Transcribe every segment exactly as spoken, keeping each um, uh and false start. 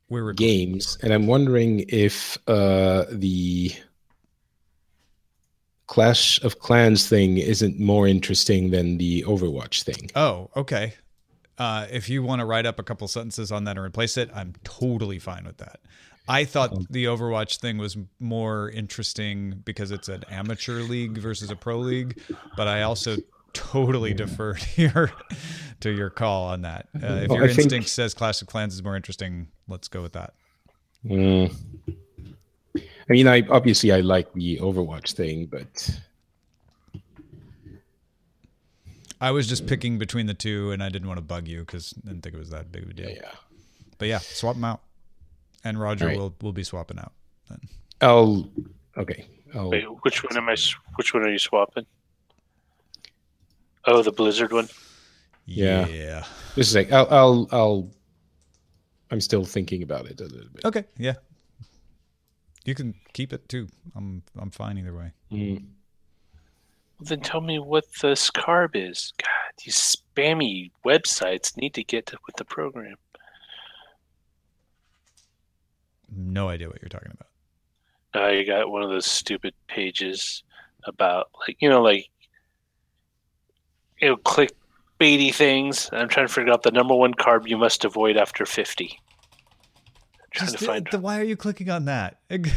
We're games, and I'm wondering if uh, the Clash of Clans thing isn't more interesting than the Overwatch thing. Oh, okay. Uh, if you want to write up a couple sentences on that and replace it, I'm totally fine with that. I thought Um, the Overwatch thing was more interesting because it's an amateur league versus a pro league, but I also totally defer to your to your call on that. Uh, if Well, your I think- instinct says Clash of Clans is more interesting, let's go with that. Mm. I mean, I obviously I like the Overwatch thing, but I was just picking between the two, and I didn't want to bug you because I didn't think it was that big of a deal. yeah, But yeah, swap them out, and Roger All right. will will be swapping out. Then. I'll okay. I'll, Wait, which one am I? s- Which one are you swapping? Oh, the Blizzard one. Yeah. Yeah. Just a sec. I'll, I'll, I'll. I'm still thinking about it a little bit. Okay. Yeah. You can keep it too. I'm I'm fine either way. Mm. Well, then tell me what the scarb is. God, these spammy websites need to get to, with the program. No idea what you're talking about. Uh, you got one of those stupid pages about, like, you know, like, you know, clickbaity things. I'm trying to figure out the number one carb you must avoid after fifty. I'm trying Just, to find. the, why are you clicking on that?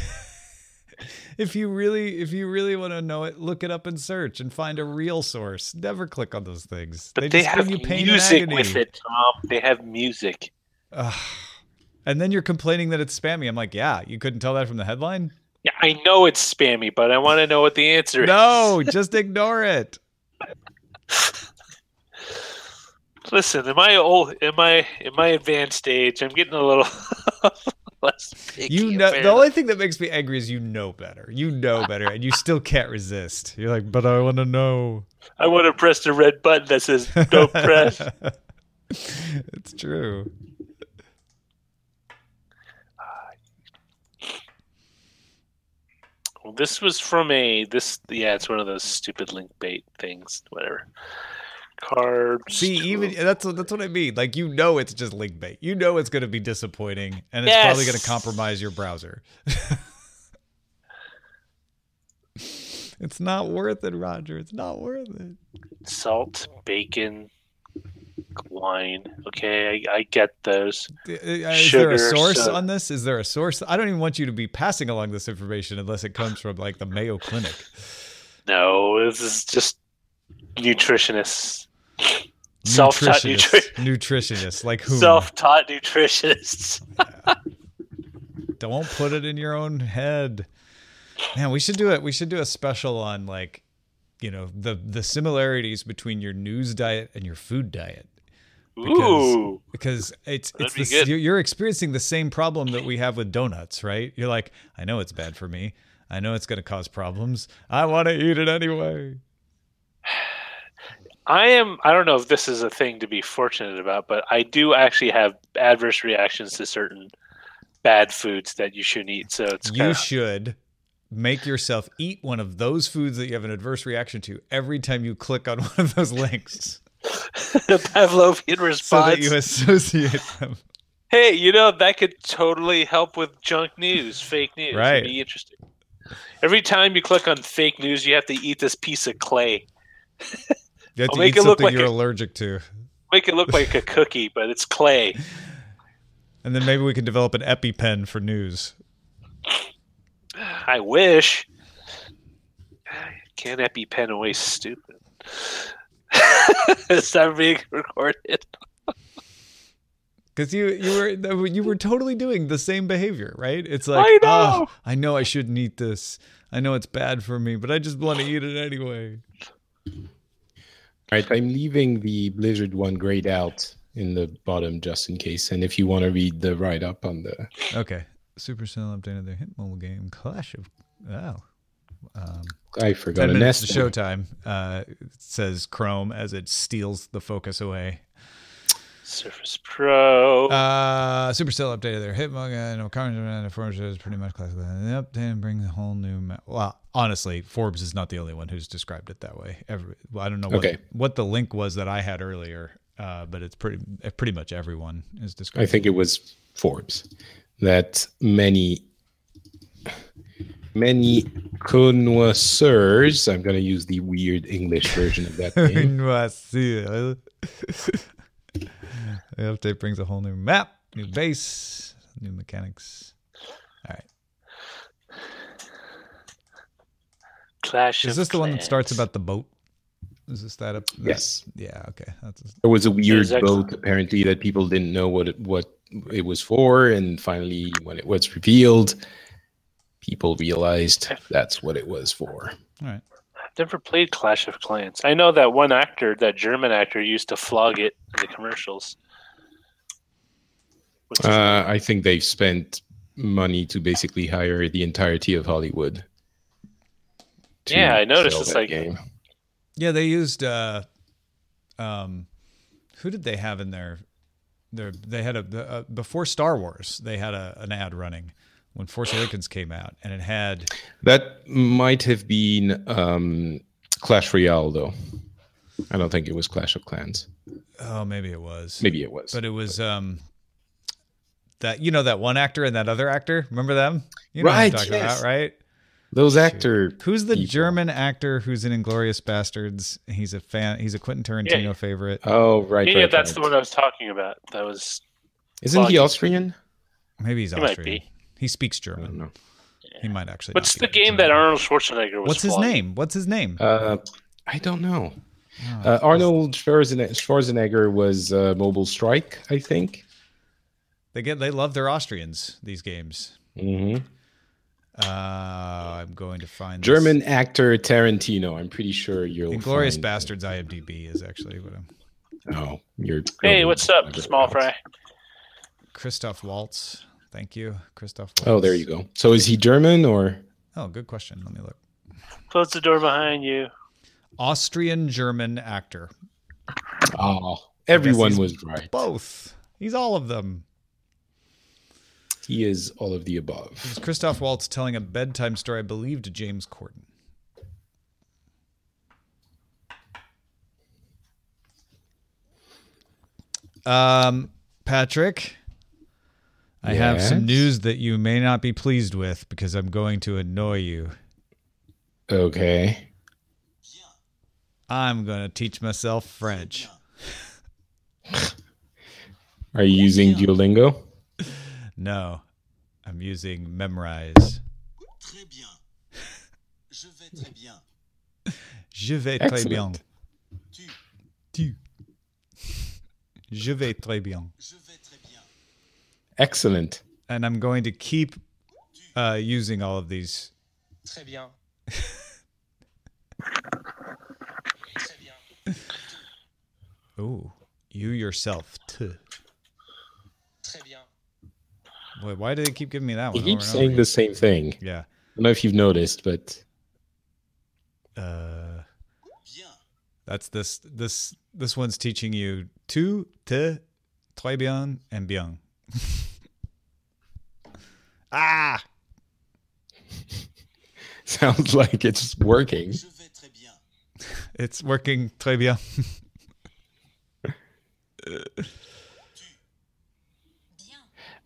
If you really if you really want to know it, look it up in search and find a real source. Never click on those things. But they, just have bring you pain and music agony. with it, Tom. They have music. Ugh. And then you're complaining that it's spammy. I'm like, yeah, you couldn't tell that from the headline? Yeah, I know it's spammy, but I want to know what the answer is. No, just ignore it. Listen, in my old, in my, in my advanced age, I'm getting a little less picky. You know, the apparently. only thing that makes me angry is you know better. You know better, and you still can't resist. You're like, but I want to know. I want to press the red button that says "Don't press." It's true. Well, this was from a this. Yeah, it's one of those stupid link bait things. Whatever. Carbs. See, even that's what that's what I mean. Like, you know, it's just link bait. You know, it's going to be disappointing, and it's Yes. probably going to compromise your browser. It's not worth it, Roger. It's not worth it. Salt, bacon, wine. Okay, I, I get those. Uh, Is there a Sugar, source soda. on this? Is there a source? I don't even want you to be passing along this information unless it comes from like the Mayo Clinic. No, this is just nutritionists. Self-taught Nutritionists. nutri- Nutritionists. Like whom? Self-taught nutritionists. Don't put it in your own head. Man, we should do it. We should do a special on like, you know, the the similarities between your news diet and your food diet. Because, Ooh. because it's That'd it's be the, good. you're, you're experiencing the same problem that we have with donuts, right? You're like, I know it's bad for me. I know it's going to cause problems. I want to eat it anyway. I am. I don't know if this is a thing to be fortunate about, but I do actually have adverse reactions to certain bad foods that you shouldn't eat. So it's You kind of should make yourself eat one of those foods that you have an adverse reaction to every time you click on one of those links, a Pavlovian so response. that you associate them. Hey, you know, that could totally help with junk news, fake news. Right. It'd be interesting. Every time you click on fake news, you have to eat this piece of clay. You have I'll to make eat it look something like you're a- allergic to. Make it look like a cookie, but it's clay. And then maybe we can develop an EpiPen for news. I wish. Can't EpiPen away stupid. Is that being recorded? Because you you were you were totally doing the same behavior, right? It's like, I know. "Oh, I know I shouldn't eat this. I know it's bad for me, but I just want to eat it anyway." All right, I'm leaving the Blizzard one grayed out in the bottom just in case. And if you want to read the write up on the Okay. Supercell updated their hit mobile game Clash of Wow. Um, I forgot ten a minutes nest. to showtime. Uh, it says Chrome as it steals the focus away. Surface Pro. Uh, Supercell updated their Hitmonger and current and Forbes is pretty much classical. And they update and bring the whole new. Ma- well, honestly, Forbes is not the only one who's described it that way. Every, well, I don't know what, Okay. what the link was that I had earlier, uh, but it's pretty pretty much everyone is I described. think it was Forbes. that many many connoisseurs, I'm going to use the weird English version of that name. The update brings a whole new map, new base, new mechanics. All right. Clash Is of this the one that Clans. starts about the boat? Is this that up? that- Yes. Yeah. Okay. That's There was a weird Is that- boat apparently that people didn't know what it, what it was for, and finally when it was revealed, people realized that's what it was for. all right. I've never played Clash of Clans. I know that one actor, that German actor, used to flog it in the commercials. What's his Uh, I think they've spent money to basically hire the entirety of Hollywood. to Yeah, I noticed sell it's that like- game. Yeah, they used. Uh, um, who did they have in there? Their they had a the, uh, before Star Wars. They had a, an ad running when Force Awakens came out, and it had. That might have been um, Clash Royale, though. I don't think it was Clash of Clans. Oh, maybe it was. Maybe it was. But it was um that you know that one actor and that other actor. Remember them? You know Right, what I'm talking yes. about, right? Those actor. Who's the people. German actor who's in Inglorious Bastards? He's a fan. He's a Quentin Tarantino Yeah. favorite. Oh, right. yeah, right, yeah, that's right. the one I was talking about. That was Isn't he Foggy. Austrian? Maybe he's He might Austrian. be. He speaks I don't German. know. He might actually. What's not the be game German. that Arnold Schwarzenegger was? What's his flogging? name? What's his name? Uh, I don't know. Oh, Uh, Arnold Schwarzenegger, Schwarzenegger was uh, Mobile Strike, I think. They get. They love their Austrians. These games. hmm Uh, I'm going to find this. German actor Tarantino. I'm pretty sure you'll. Inglorious find- Bastards. IMDb is actually what I'm. Oh, you're. Hey, going what's up, further Small out. Fry? Christoph Waltz. Thank you, Christoph Waltz. Oh, there you go. So is he German or? Oh, good question. Let me look. Close the door behind you. Austrian German actor. Oh, everyone he's was right. Both. He's all of them. He is all of the above. It's Christoph Waltz telling a bedtime story, I believe, to James Corden. Um, Patrick, I have some Yes? news that you may not be pleased with because I'm going to annoy you. Okay. I'm going to teach myself French. Are you using Duolingo? No, I'm using Memrise. Très bien. Je vais très bien. Je vais très bien. Excellent. Tu, Tu. Je vais très bien. je vais très bien. Excellent. And I'm going to keep uh, using all of these. Très bien. Très bien. Ooh, you yourself. T. Très bien. Boy, why do they keep giving me that He one? keeps over and saying over? the same thing. I Yeah. don't know if you've noticed, but Uh, Bien. that's this. This this one's teaching you tu, te, très bien, and bien. Ah, sounds like it's working. Je vais très bien. it's working très bien. Bien.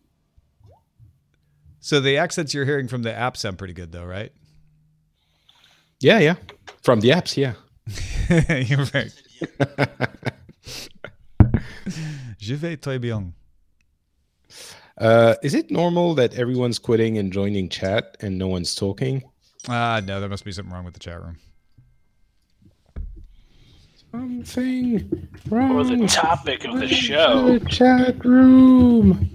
So the accents you're hearing from the app sound pretty good, though, right? Yeah, yeah. From the apps, yeah. You're right. Très bien. Je vais très bien. Uh, is it normal that everyone's quitting and joining chat and no one's talking? Ah, no, there must be something wrong with the chat room. Something Or wrong. the topic of the with show. the chat room.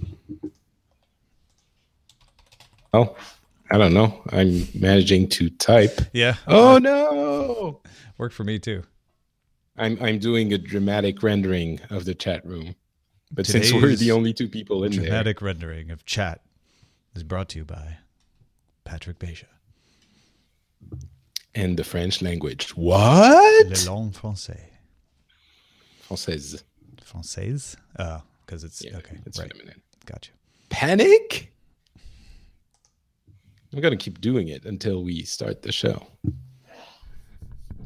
Oh, I don't know. I'm managing to type. Yeah. Oh no! Worked for me too. I'm I'm doing a dramatic rendering of the chat room, but since we're Today's the only two people in there, Dramatic rendering of chat is brought to you by Patrick Beja. and the French language. What? Le langue français. Française. Française? Oh, because it's Yeah, okay. it's right. feminine. Gotcha. Panic? I'm gonna keep doing it until we start the show.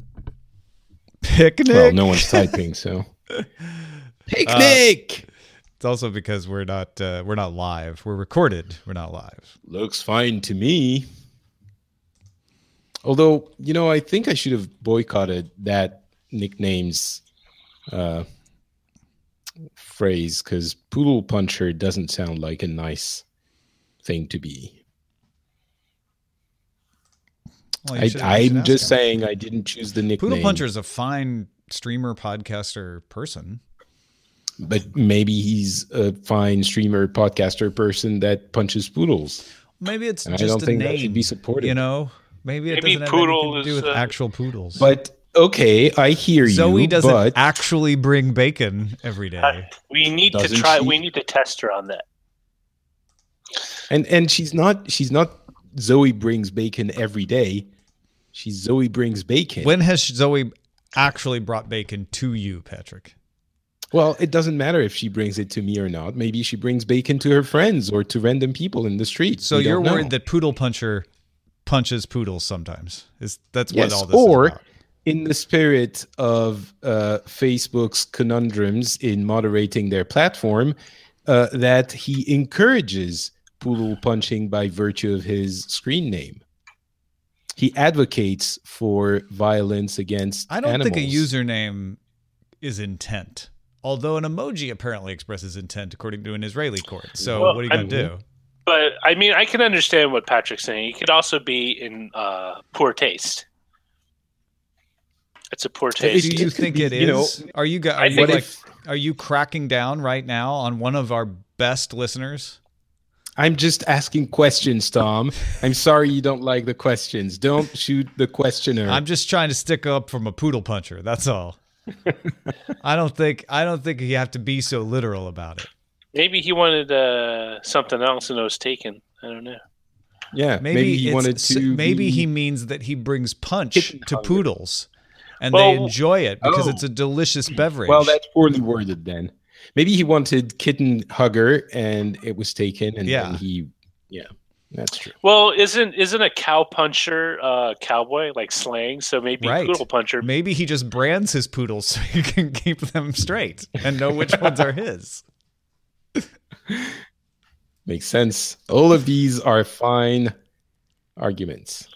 Picnic. Well, no one's typing, so. Picnic. It's also because we're not uh, we're not live. We're recorded. We're not live. Looks fine to me. Although, you know, I think I should have boycotted that nickname's uh, phrase because Poodle Puncher doesn't sound like a nice thing to be. Well, you I, should- you should I'm ask just him. saying I didn't choose the nickname. Poodle Puncher is a fine streamer, podcaster, person. But maybe he's a fine streamer, podcaster person that punches poodles. Maybe it's And I just don't a think name. that should be supported. You know, maybe it Maybe doesn't have poodle anything to do is, with uh, actual poodles. But okay, I hear you. Zoe doesn't but actually bring bacon every day. We need to Doesn't try. she? We need to test her on that. and and she's not she's not Zoe brings bacon every day. She's Zoe brings bacon. When has Zoe actually brought bacon to you, Patrick? Well, it doesn't matter if she brings it to me or not. Maybe she brings bacon to her friends or to random people in the street. So We you're don't know. worried that Poodle Puncher punches poodles sometimes? Is that's Yes, what all this or is about? in the spirit of uh, Facebook's conundrums in moderating their platform, uh, that he encourages poodle punching by virtue of his screen name. He advocates for violence against I don't animals. think a username is intent. Although an emoji apparently expresses intent according to an Israeli court. So Well, what are you going to I'm- do? But I mean, I can understand what Patrick's saying. It could also be in uh, poor taste. It's a poor It- taste. Do you it could think be, it is? you know, are you go- are I you think like if- are you cracking down right now on one of our best listeners? I'm just asking questions, Tom. I'm sorry you don't like the questions. Don't shoot the questioner. I'm just trying to stick up from a poodle puncher. That's all. I don't think I don't think you have to be so literal about it. Maybe he wanted uh, something else and it was taken. I don't know. yeah, Maybe, maybe, he it's- wanted s- to. maybe be- he means that he brings punch Kitten to hunger. poodles, and Well- they enjoy it because Oh. it's a delicious beverage. Well, that's poorly worded then. Maybe he wanted kitten hugger and it was taken, and Yeah. then he, yeah, that's true. Well, isn't isn't a cow puncher uh, cowboy like slang? So maybe Right. poodle puncher. Maybe he just brands his poodles so he can keep them straight and know which ones are his. Makes sense. All of these are fine arguments.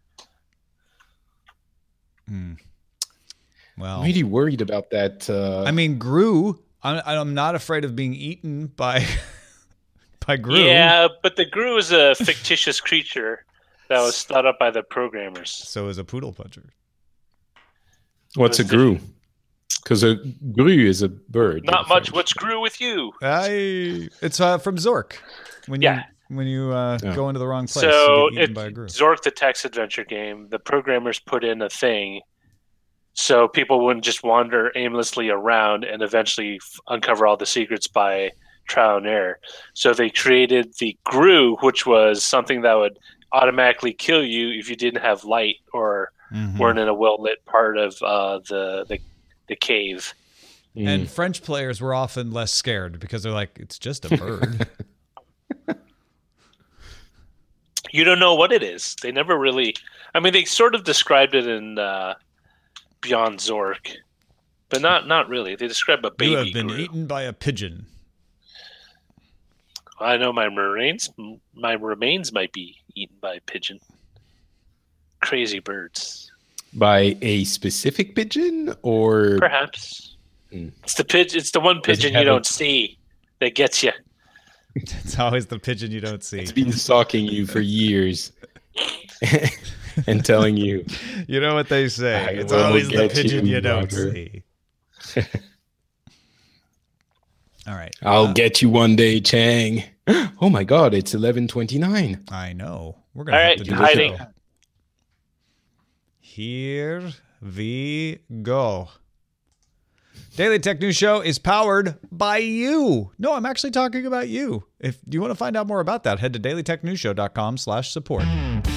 Well, I'm really worried about that. Uh, I mean, Gru. I'm, I'm not afraid of being eaten by by Gru. Yeah, but the Gru is a fictitious creature that was thought up by the programmers. So is a poodle puncher. what's a gru? Because a gru is a bird. Not in much. French. What's Gru with you? I. It's uh, from Zork. When Yeah. you when you uh, Yeah. go into the wrong place, So you get eaten it, by a Gru. Zork, the text adventure game, the programmers put in a thing so people wouldn't just wander aimlessly around and eventually f- uncover all the secrets by trial and error. So they created the Gru, which was something that would automatically kill you if you didn't have light or Mhm. weren't in a well lit part of uh, the, the the cave. Mm. And French players were often less scared because they're like, it's just a bird. You don't know what it is. They never really. I mean, they sort of described it in uh, Beyond Zork, but not not really. They describe a baby. you have been Gru. eaten by a pigeon. I know my remains. My remains might be eaten by a pigeon. Crazy birds, By a specific pigeon, or perhaps. Mm. It's the pigeon. It's the one Does it pigeon you have a- don't see that gets you. It's always the pigeon you don't see. it's been stalking you for years and telling you. You know what they say. I It's will always the get pigeon you, you don't brother. see. All right. I'll Uh, get you one day, Chang. Oh my God, it's eleven twenty-nine. I know. We're gonna All have right, to do hiding. the show. Here we go. Daily Tech News Show is powered by you. No, I'm actually talking about you. If you want to find out more about that, head to daily tech news show dot com slash support.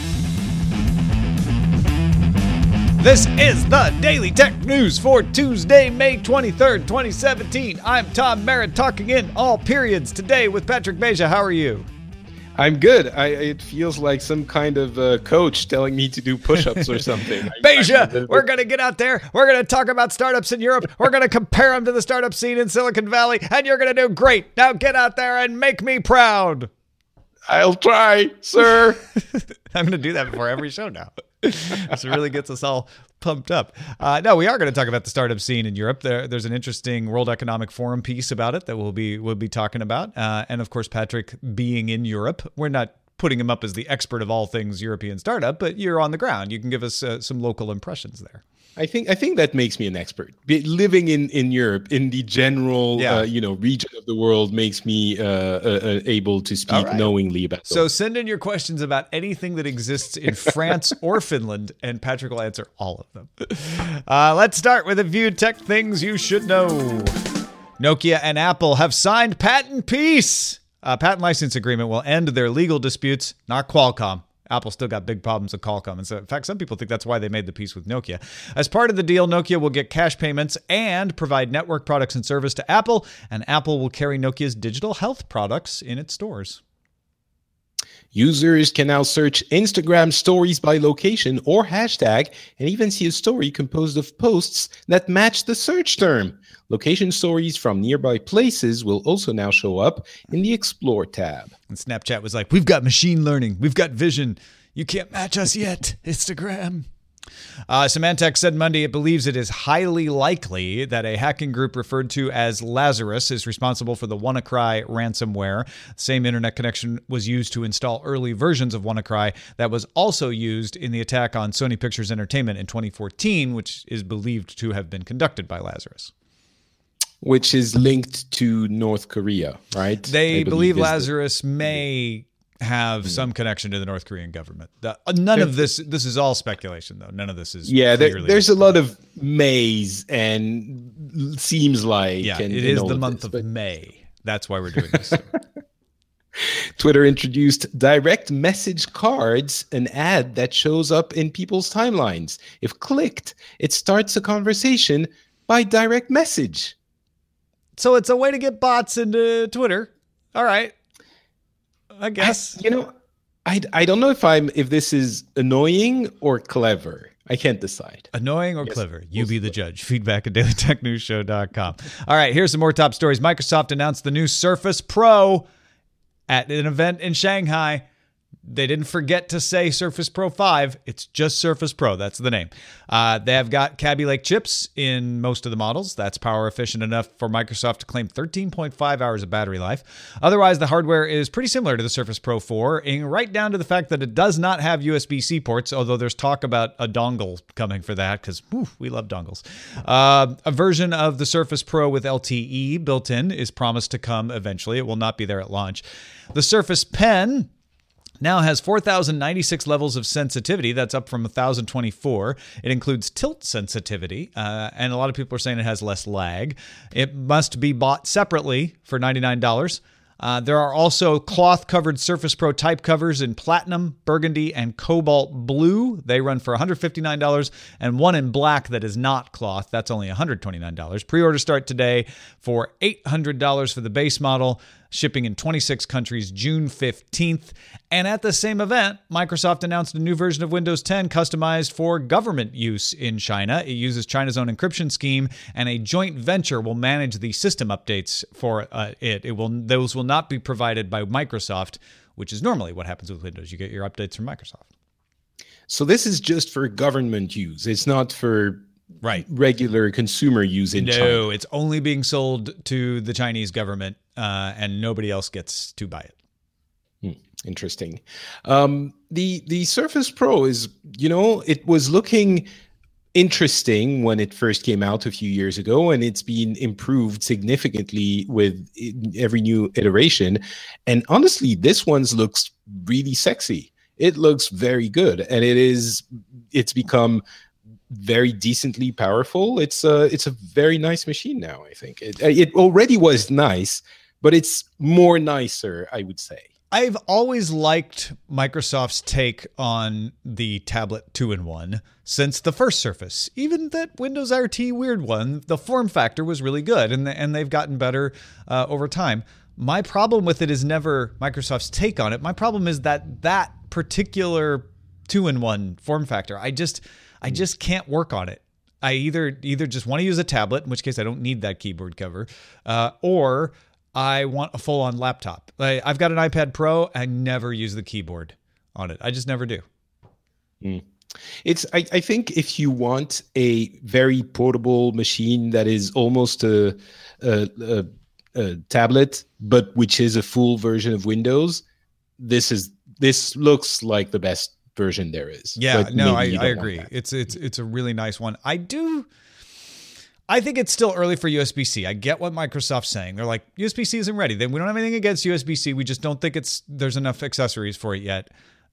This is the Daily Tech News for Tuesday, May twenty-third, twenty seventeen. I'm Tom Merritt, talking in all periods today with Patrick Beja. How are you? I'm good. I, it feels like some kind of uh, coach telling me to do push-ups or something. Beja, we're going to get out there. We're going to talk about startups in Europe. We're going to compare them to the startup scene in Silicon Valley, and you're going to do great. Now get out there and make me proud. I'll try, sir. I'm going to do that before every show now. This really gets us all pumped up. Uh, no, we are going to talk about the startup scene in Europe. There, there's an interesting World Economic Forum piece about it that we'll be we'll be talking about. Uh, and of course, Patrick being in Europe, we're not putting him up as the expert of all things European startup, but you're on the ground. You can give us uh, some local impressions there. I think I think that makes me an expert. Be, living in, in Europe, in the general yeah. uh, you know region of the world, makes me uh, uh, able to speak right. knowingly about. So those. Send in your questions about anything that exists in France or Finland, and Patrick will answer all of them. Uh, let's start with a few tech things you should know. Nokia and Apple have signed patent peace. A patent license agreement will end their legal disputes, not Qualcomm. Apple still got big problems with Qualcomm. And so, in fact, some people think that's why they made the peace with Nokia. As part of the deal, Nokia will get cash payments and provide network products and service to Apple, and Apple will carry Nokia's digital health products in its stores. Users can now search Instagram stories by location or hashtag and even see a story composed of posts that match the search term. Location stories from nearby places will also now show up in the Explore tab. And Snapchat was like, we've got machine learning. We've got vision. You can't match us yet, Instagram. Uh, Symantec said Monday it believes it is highly likely that a hacking group referred to as Lazarus is responsible for the WannaCry ransomware. The same internet connection was used to install early versions of WannaCry that was also used in the attack on Sony Pictures Entertainment in twenty fourteen, which is believed to have been conducted by Lazarus. Which is linked to North Korea, right? They believe, believe Lazarus the- may have mm. some connection to the North Korean government. The, uh, none of this, this is all speculation, though. None of this is Yeah, there, there's a lot of maze and seems like. Yeah, and, it and is all the of month this, of but... May. That's why we're doing this. Twitter introduced direct message cards, an ad that shows up in people's timelines. If clicked, it starts a conversation by direct message. So it's a way to get bots into Twitter. All right. I guess. I, you know, I, I don't know if I'm if this is annoying or clever. I can't decide. Annoying or yes, clever? You be the judge. Feedback at daily tech news show dot com. All right, here's some more top stories. Microsoft announced the new Surface Pro at an event in Shanghai. They didn't forget to say Surface Pro five. It's just Surface Pro. That's the name. Uh, they have got Kaby Lake chips in most of the models. That's power efficient enough for Microsoft to claim thirteen point five hours of battery life. Otherwise, the hardware is pretty similar to the Surface Pro four, and right down to the fact that it does not have U S B C ports, although there's talk about a dongle coming for that because we love dongles. Uh, a version of the Surface Pro with L T E built in is promised to come eventually. It will not be there at launch. The Surface Pen now has four thousand ninety-six levels of sensitivity. That's up from one thousand twenty-four. It includes tilt sensitivity, uh, and a lot of people are saying it has less lag. It must be bought separately for ninety-nine dollars. Uh, there are also cloth-covered Surface Pro type covers in platinum, burgundy, and cobalt blue. They run for one hundred fifty-nine dollars, and one in black that is not cloth. That's only one hundred twenty-nine dollars. Pre-order start today for eight hundred dollars for the base model, shipping in twenty-six countries June fifteenth. And at the same event, Microsoft announced a new version of Windows ten customized for government use in China. It uses China's own encryption scheme, and a joint venture will manage the system updates for uh, it. It will those will not be provided by Microsoft, which is normally what happens with Windows. You get your updates from Microsoft. So this is just for government use. It's not for right regular consumer use in no, China. No, it's only being sold to the Chinese government, uh, and nobody else gets to buy it. Hmm, interesting. Um, the the Surface Pro is, you know, it was looking interesting when it first came out a few years ago, and it's been improved significantly with every new iteration. And honestly, this one's looks really sexy. It looks very good, and it is. It's become very decently powerful. It's a it's a very nice machine now. I think it it already was nice, but it's more nicer, I would say. I've always liked Microsoft's take on the tablet two-in-one since the first Surface. Even that Windows R T weird one, the form factor was really good, and and they've gotten better uh, over time. My problem with it is never Microsoft's take on it. My problem is that that particular two-in-one form factor, I just I just can't work on it. I either either just want to use a tablet, in which case I don't need that keyboard cover, uh, or I want a full-on laptop. Like, I've got an iPad Pro. I never use the keyboard on it. I just never do. Mm. It's. I, I think if you want a very portable machine that is almost a, a, a, a tablet, but which is a full version of Windows, this is this looks like the best version there is. Yeah, but no, I, maybe you I don't want agree. that. It's it's it's a really nice one. I do. I think it's still early for U S B C. I get what Microsoft's saying. They're like, U S B C isn't ready. Then we don't have anything against U S B C. We just don't think it's there's enough accessories for it yet.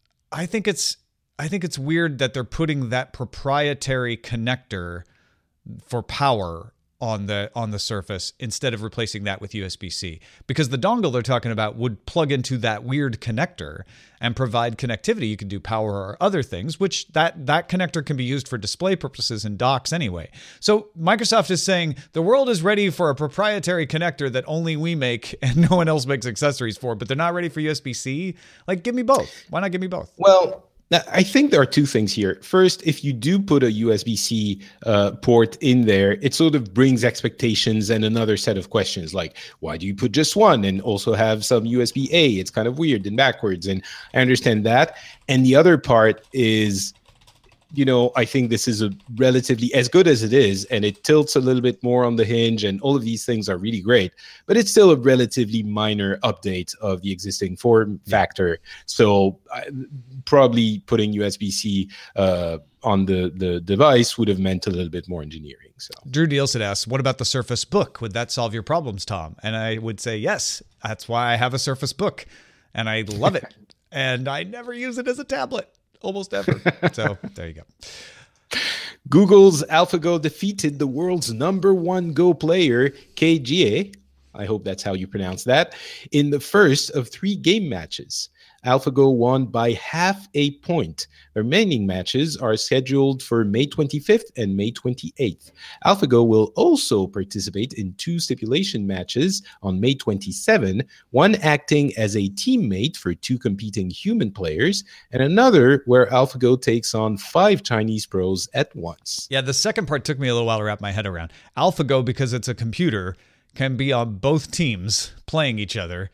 I think it's I think it's weird that they're putting that proprietary connector for power on the on the Surface instead of replacing that with U S B C, because the dongle they're talking about would plug into that weird connector and provide connectivity. You can do power or other things, which that that connector can be used for display purposes in docks anyway. So Microsoft is saying the world is ready for a proprietary connector that only we make and no one else makes accessories for, but they're not ready for U S B C. Like, give me both. Why not give me both? Well, I think there are two things here. First, if you do put a U S B C uh, port in there, it sort of brings expectations and another set of questions like, why do you put just one and also have some U S B A? It's kind of weird and backwards, and I understand that. And the other part is, you know, I think this is a relatively, as good as it is, and it tilts a little bit more on the hinge, and all of these things are really great, but it's still a relatively minor update of the existing form factor. So I, probably putting U S B C uh, on the, the device would have meant a little bit more engineering. So Drew Nielsen asks, what about the Surface Book? Would that solve your problems, Tom? And I would say yes. That's why I have a Surface Book, and I love it. And I never use it as a tablet. Almost ever. So there you go. Google's AlphaGo defeated the world's number one Go player, K G A. I hope that's how you pronounce that. In the first of three game matches, AlphaGo won by half a point. The remaining matches are scheduled for May twenty-fifth and May twenty-eighth. AlphaGo will also participate in two stipulation matches on May twenty-seventh, one acting as a teammate for two competing human players, and another where AlphaGo takes on five Chinese pros at once. Yeah, the second part took me a little while to wrap my head around. AlphaGo, because it's a computer, can be on both teams playing each other.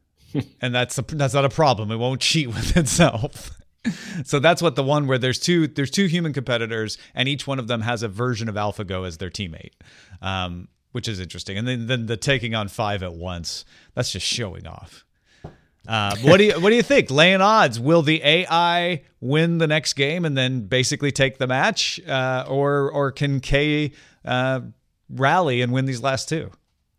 And that's a, that's not a problem. It won't cheat with itself. So that's what the one where there's two there's two human competitors, and each one of them has a version of AlphaGo as their teammate, um, which is interesting. And then, then the taking on five at once, that's just showing off. Uh, what do you what do you think? Laying odds, will the A I win the next game and then basically take the match, uh, or or can K uh, rally and win these last two?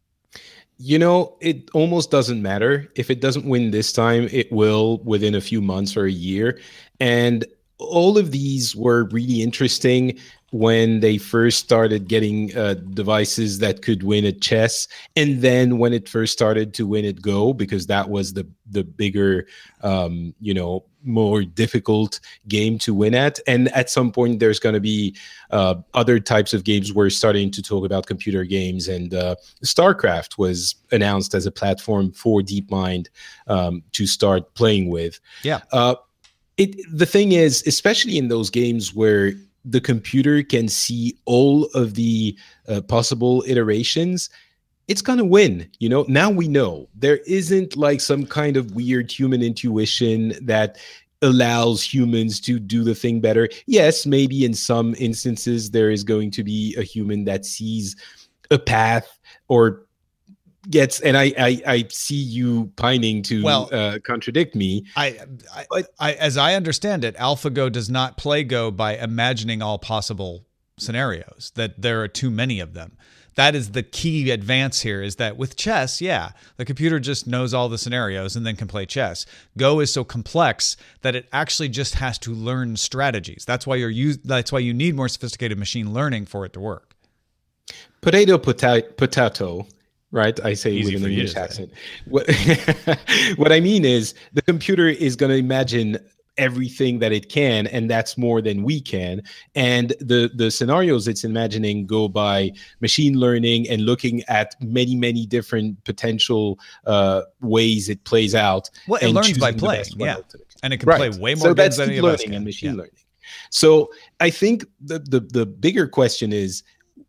You know, it almost doesn't matter. If it doesn't win this time, it will within a few months or a year. And all of these were really interesting when they first started getting uh, devices that could win at chess. And then when it first started to win at Go, because that was the, the bigger, um, you know, more difficult game to win at. And at some point, there's going to be uh, other types of games. We're starting to talk about computer games, and uh, StarCraft was announced as a platform for DeepMind um, to start playing with. Yeah. Uh, it, the thing is, especially in those games where the computer can see all of the uh, possible iterations, it's going to win. You know, now we know there isn't like some kind of weird human intuition that allows humans to do the thing better. Yes, maybe in some instances there is going to be a human that sees a path or gets, and I I, I see you pining to well, uh, contradict me. I, I, but, I as I understand it, AlphaGo does not play Go by imagining all possible scenarios, that there are too many of them. That is the key advance here, is that with chess, yeah, the computer just knows all the scenarios and then can play chess. Go is so complex that it actually just has to learn strategies. That's why you're use, that's why you need more sophisticated machine learning for it to work. Potato, potato, potato. Right, I say Easy with an for you English to say. accent. What, what I mean is, the computer is going to imagine everything that it can, and that's more than we can. And the the scenarios it's imagining go by machine learning and looking at many many different potential uh, ways it plays out. Well, it and learns by choosing the playing, best one yeah, ultimately. and it can Right. play way more So games that's than deep any of us learning can. and machine Yeah. learning. So I think the, the the bigger question is,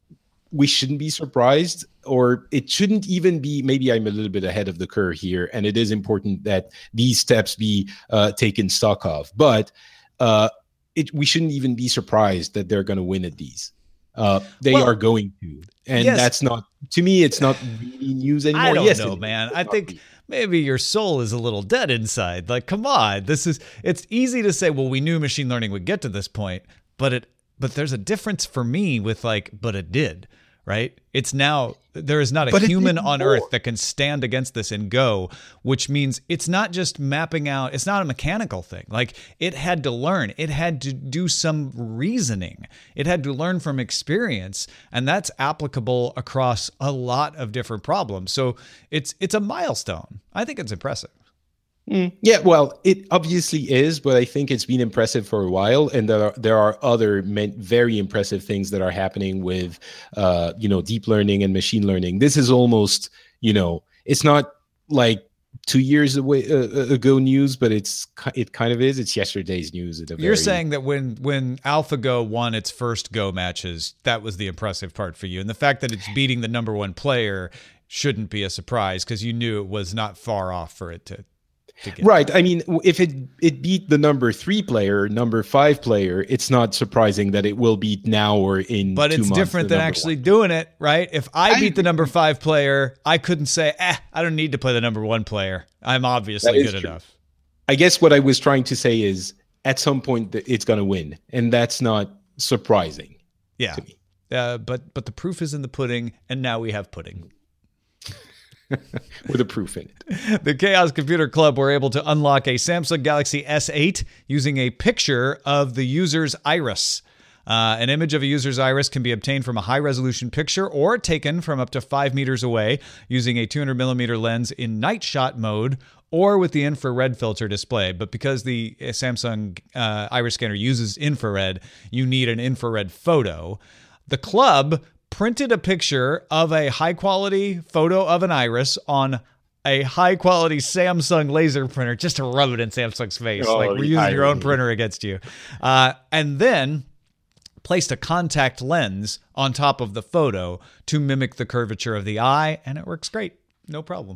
we shouldn't be surprised, or it shouldn't even be. Maybe I'm a little bit ahead of the curve here, and it is important that these steps be uh, taken stock of. But uh, it, we shouldn't even be surprised that they're going to win at these. Uh, they Well, are going to, and yes. that's not, to me, it's not really news anymore. I don't yes, know, it is. man. It's I not think really. maybe your soul is a little dead inside. Like, come on, this is. It's easy to say, well, we knew machine learning would get to this point, but it. But there's a difference for me with like, but it did, right? It's now, there is not a But it human did on more. earth that can stand against this and go, which means it's not just mapping out, it's not a mechanical thing. Like, it had to learn, it had to do some reasoning, it had to learn from experience, and that's applicable across a lot of different problems. So it's it's a milestone. I think it's impressive. Mm, yeah, well, it obviously is, but I think it's been impressive for a while, and there are there are other men, very impressive things that are happening with, uh, you know, deep learning and machine learning. This is almost, you know, it's not like two years away uh, ago news, but it's it kind of is. It's yesterday's news. At a You're very, saying that when when AlphaGo won its first Go matches, that was the impressive part for you, and the fact that it's beating the number one player shouldn't be a surprise because you knew it was not far off for it to. Right. I mean, if it it beat the number three player, number five player, it's not surprising that it will beat now or in. But two it's months different the than number actually one. doing it, right? If I, I beat the agree. number five player, I couldn't say, eh, I don't need to play the number one player. I'm obviously That is good true. enough. I guess what I was trying to say is, at some point, th- it's going to win, and that's not surprising. Yeah. To me. Uh, but but the proof is in the pudding, and now we have pudding. With a proof in it. The Chaos Computer Club were able to unlock a Samsung Galaxy S eight using a picture of the user's iris. Uh, an image of a user's iris can be obtained from a high-resolution picture or taken from up to five meters away using a two hundred millimeter lens in night shot mode or with the infrared filter display. But because the Samsung uh, iris scanner uses infrared, you need an infrared photo. The club printed a picture of a high-quality photo of an iris on a high-quality Samsung laser printer just to rub it in Samsung's face. Oh, like, we're the using your own irony. printer against you. Uh, and then placed a contact lens on top of the photo to mimic the curvature of the eye, and it works great. No problem.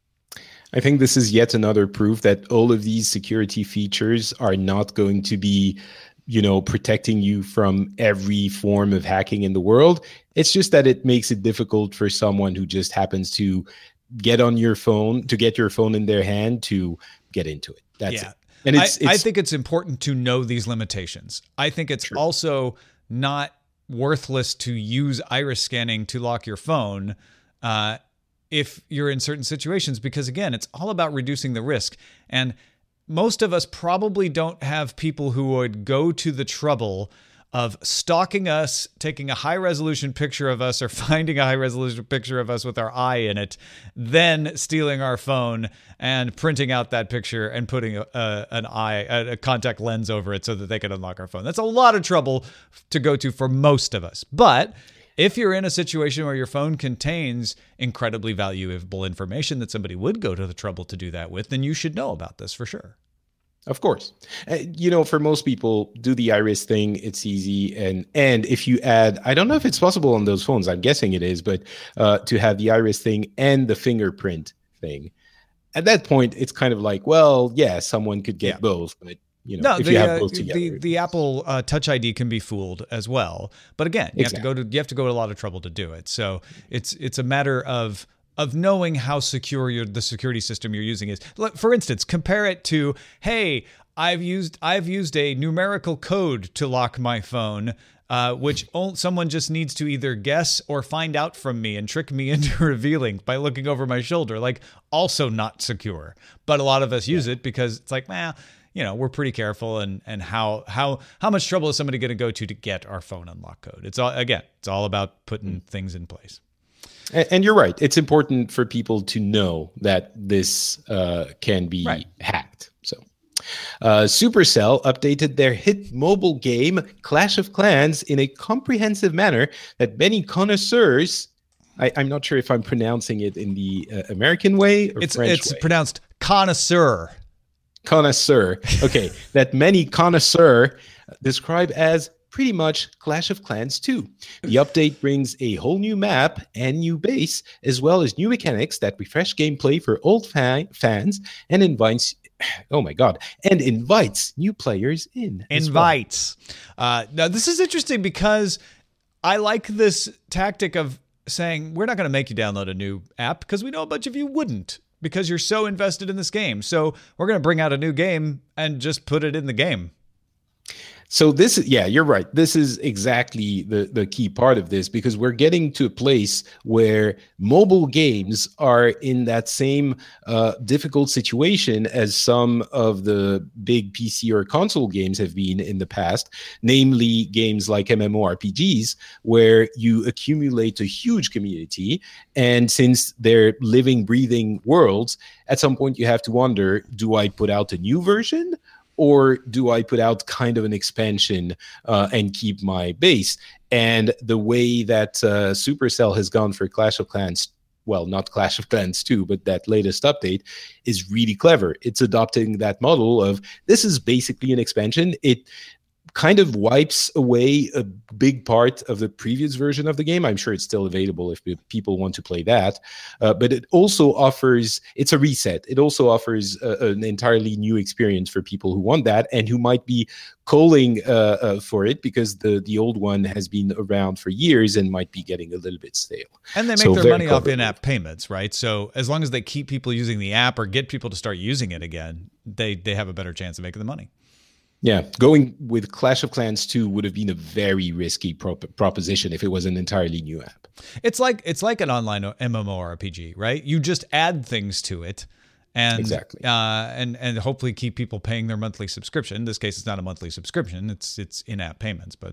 I think this is yet another proof that all of these security features are not going to be, you know, protecting you from every form of hacking in the world. It's just that it makes it difficult for someone who just happens to get on your phone, to get your phone in their hand, to get into it. That's Yeah. it. And it's, I, I it's think it's important to know these limitations. I think it's True. also not worthless to use iris scanning to lock your phone uh, if you're in certain situations, because again, it's all about reducing the risk. And most of us probably don't have people who would go to the trouble of stalking us, taking a high resolution picture of us or finding a high resolution picture of us with our eye in it, then stealing our phone and printing out that picture and putting a, a, an eye, a, a contact lens over it so that they can unlock our phone. That's a lot of trouble to go to for most of us. But if you're in a situation where your phone contains incredibly valuable information that somebody would go to the trouble to do that with, then you should know about this for sure. Of course. Uh, you know, for most people, do the iris thing. It's easy. And and if you add, I don't know if it's possible on those phones. I'm guessing it is, but uh, to have the iris thing and the fingerprint thing, at that point, it's kind of like, well, yeah, someone could get Yeah. both. But, you know, No, if the, you have uh, both together. the the Apple uh, Touch I D can be fooled as well. But again, you have to go to you have to go to a lot of trouble to do it. So it's it's a matter of of knowing how secure your the security system you're using is. Like, for instance, compare it to, hey, I've used I've used a numerical code to lock my phone, uh, which o- someone just needs to either guess or find out from me and trick me into revealing by looking over my shoulder. Like, also not secure. But a lot of us use it because it's like, well, you know, we're pretty careful, and and how how how much trouble is somebody going to go to to get our phone unlock code? It's all again, it's all about putting things in place. And, and you're right. It's important for people to know that this uh, can be Right. hacked. So, Uh, Supercell updated their hit mobile game Clash of Clans in a comprehensive manner that many connoisseurs, I, I'm not sure if I'm pronouncing it in the uh, American way or It's French it's way. pronounced connoisseur. Connoisseur. Okay, that many connoisseur describe as pretty much Clash of Clans two. The update brings a whole new map and new base, as well as new mechanics that refresh gameplay for old fa- fans and invites, oh my god, and invites new players in. as well. Invites. Uh, now, this is interesting because I like this tactic of saying, we're not going to make you download a new app because we know a bunch of you wouldn't because you're so invested in this game. So we're going to bring out a new game and just put it in the game. So this is, yeah, you're right. This is exactly the, the key part of this, because we're getting to a place where mobile games are in that same uh, difficult situation as some of the big P C or console games have been in the past, namely games like MMORPGs, where you accumulate a huge community. And since they're living, breathing worlds, at some point you have to wonder, do I put out a new version? Or do I put out kind of an expansion uh, and keep my base? And the way that uh, Supercell has gone for Clash of Clans, well, not Clash of Clans two, but that latest update is really clever. It's adopting that model of this is basically an expansion. It kind of wipes away a big part of the previous version of the game. I'm sure it's still available if people want to play that. Uh, but it also offers, it's a reset. It also offers a, an entirely new experience for people who want that and who might be calling uh, uh, for it because the, the old one has been around for years and might be getting a little bit stale. And they make So their very money off clever. in-app payments, right? So as long as they keep people using the app or get people to start using it again, they they have a better chance of making the money. Yeah, going with Clash of Clans two would have been a very risky prop- proposition if it was an entirely new app. It's like it's like an online MMORPG, right? You just add things to it, and Exactly. uh, and and hopefully keep people paying their monthly subscription. In this case, it's not a monthly subscription; it's it's in-app payments. But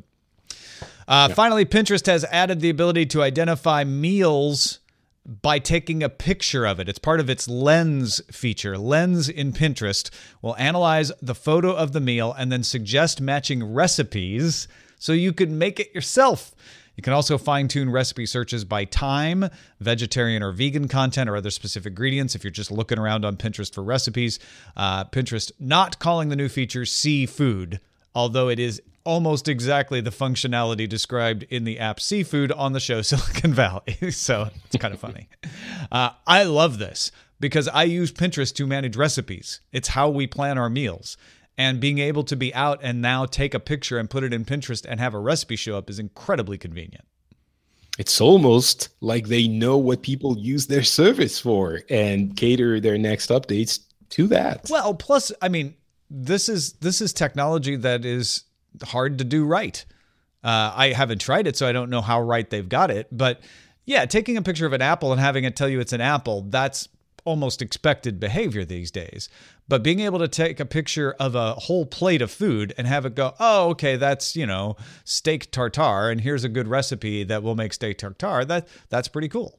uh, Yeah. finally, Pinterest has added the ability to identify meals by taking a picture of it. It's part of its Lens feature. Lens in Pinterest will analyze the photo of the meal and then suggest matching recipes so you can make it yourself. You can also fine-tune recipe searches by time, vegetarian or vegan content, or other specific ingredients if you're just looking around on Pinterest for recipes. Uh, Pinterest not calling the new feature Seafood, although it is almost exactly the functionality described in the app Seafood on the show Silicon Valley. So it's kind of funny. Uh, I love this because I use Pinterest to manage recipes. It's how we plan our meals. And being able to be out and now take a picture and put it in Pinterest and have a recipe show up is incredibly convenient. It's almost like they know what people use their service for and cater their next updates to that. Well, plus, I mean, this is this is technology that is hard to do right. Uh, I haven't tried it, so I don't know how right they've got it. But yeah, taking a picture of an apple and having it tell you it's an apple, that's almost expected behavior these days. But being able to take a picture of a whole plate of food and have it go, oh, okay, that's, you know, steak tartare, and here's a good recipe that will make steak tartare, that that's pretty cool.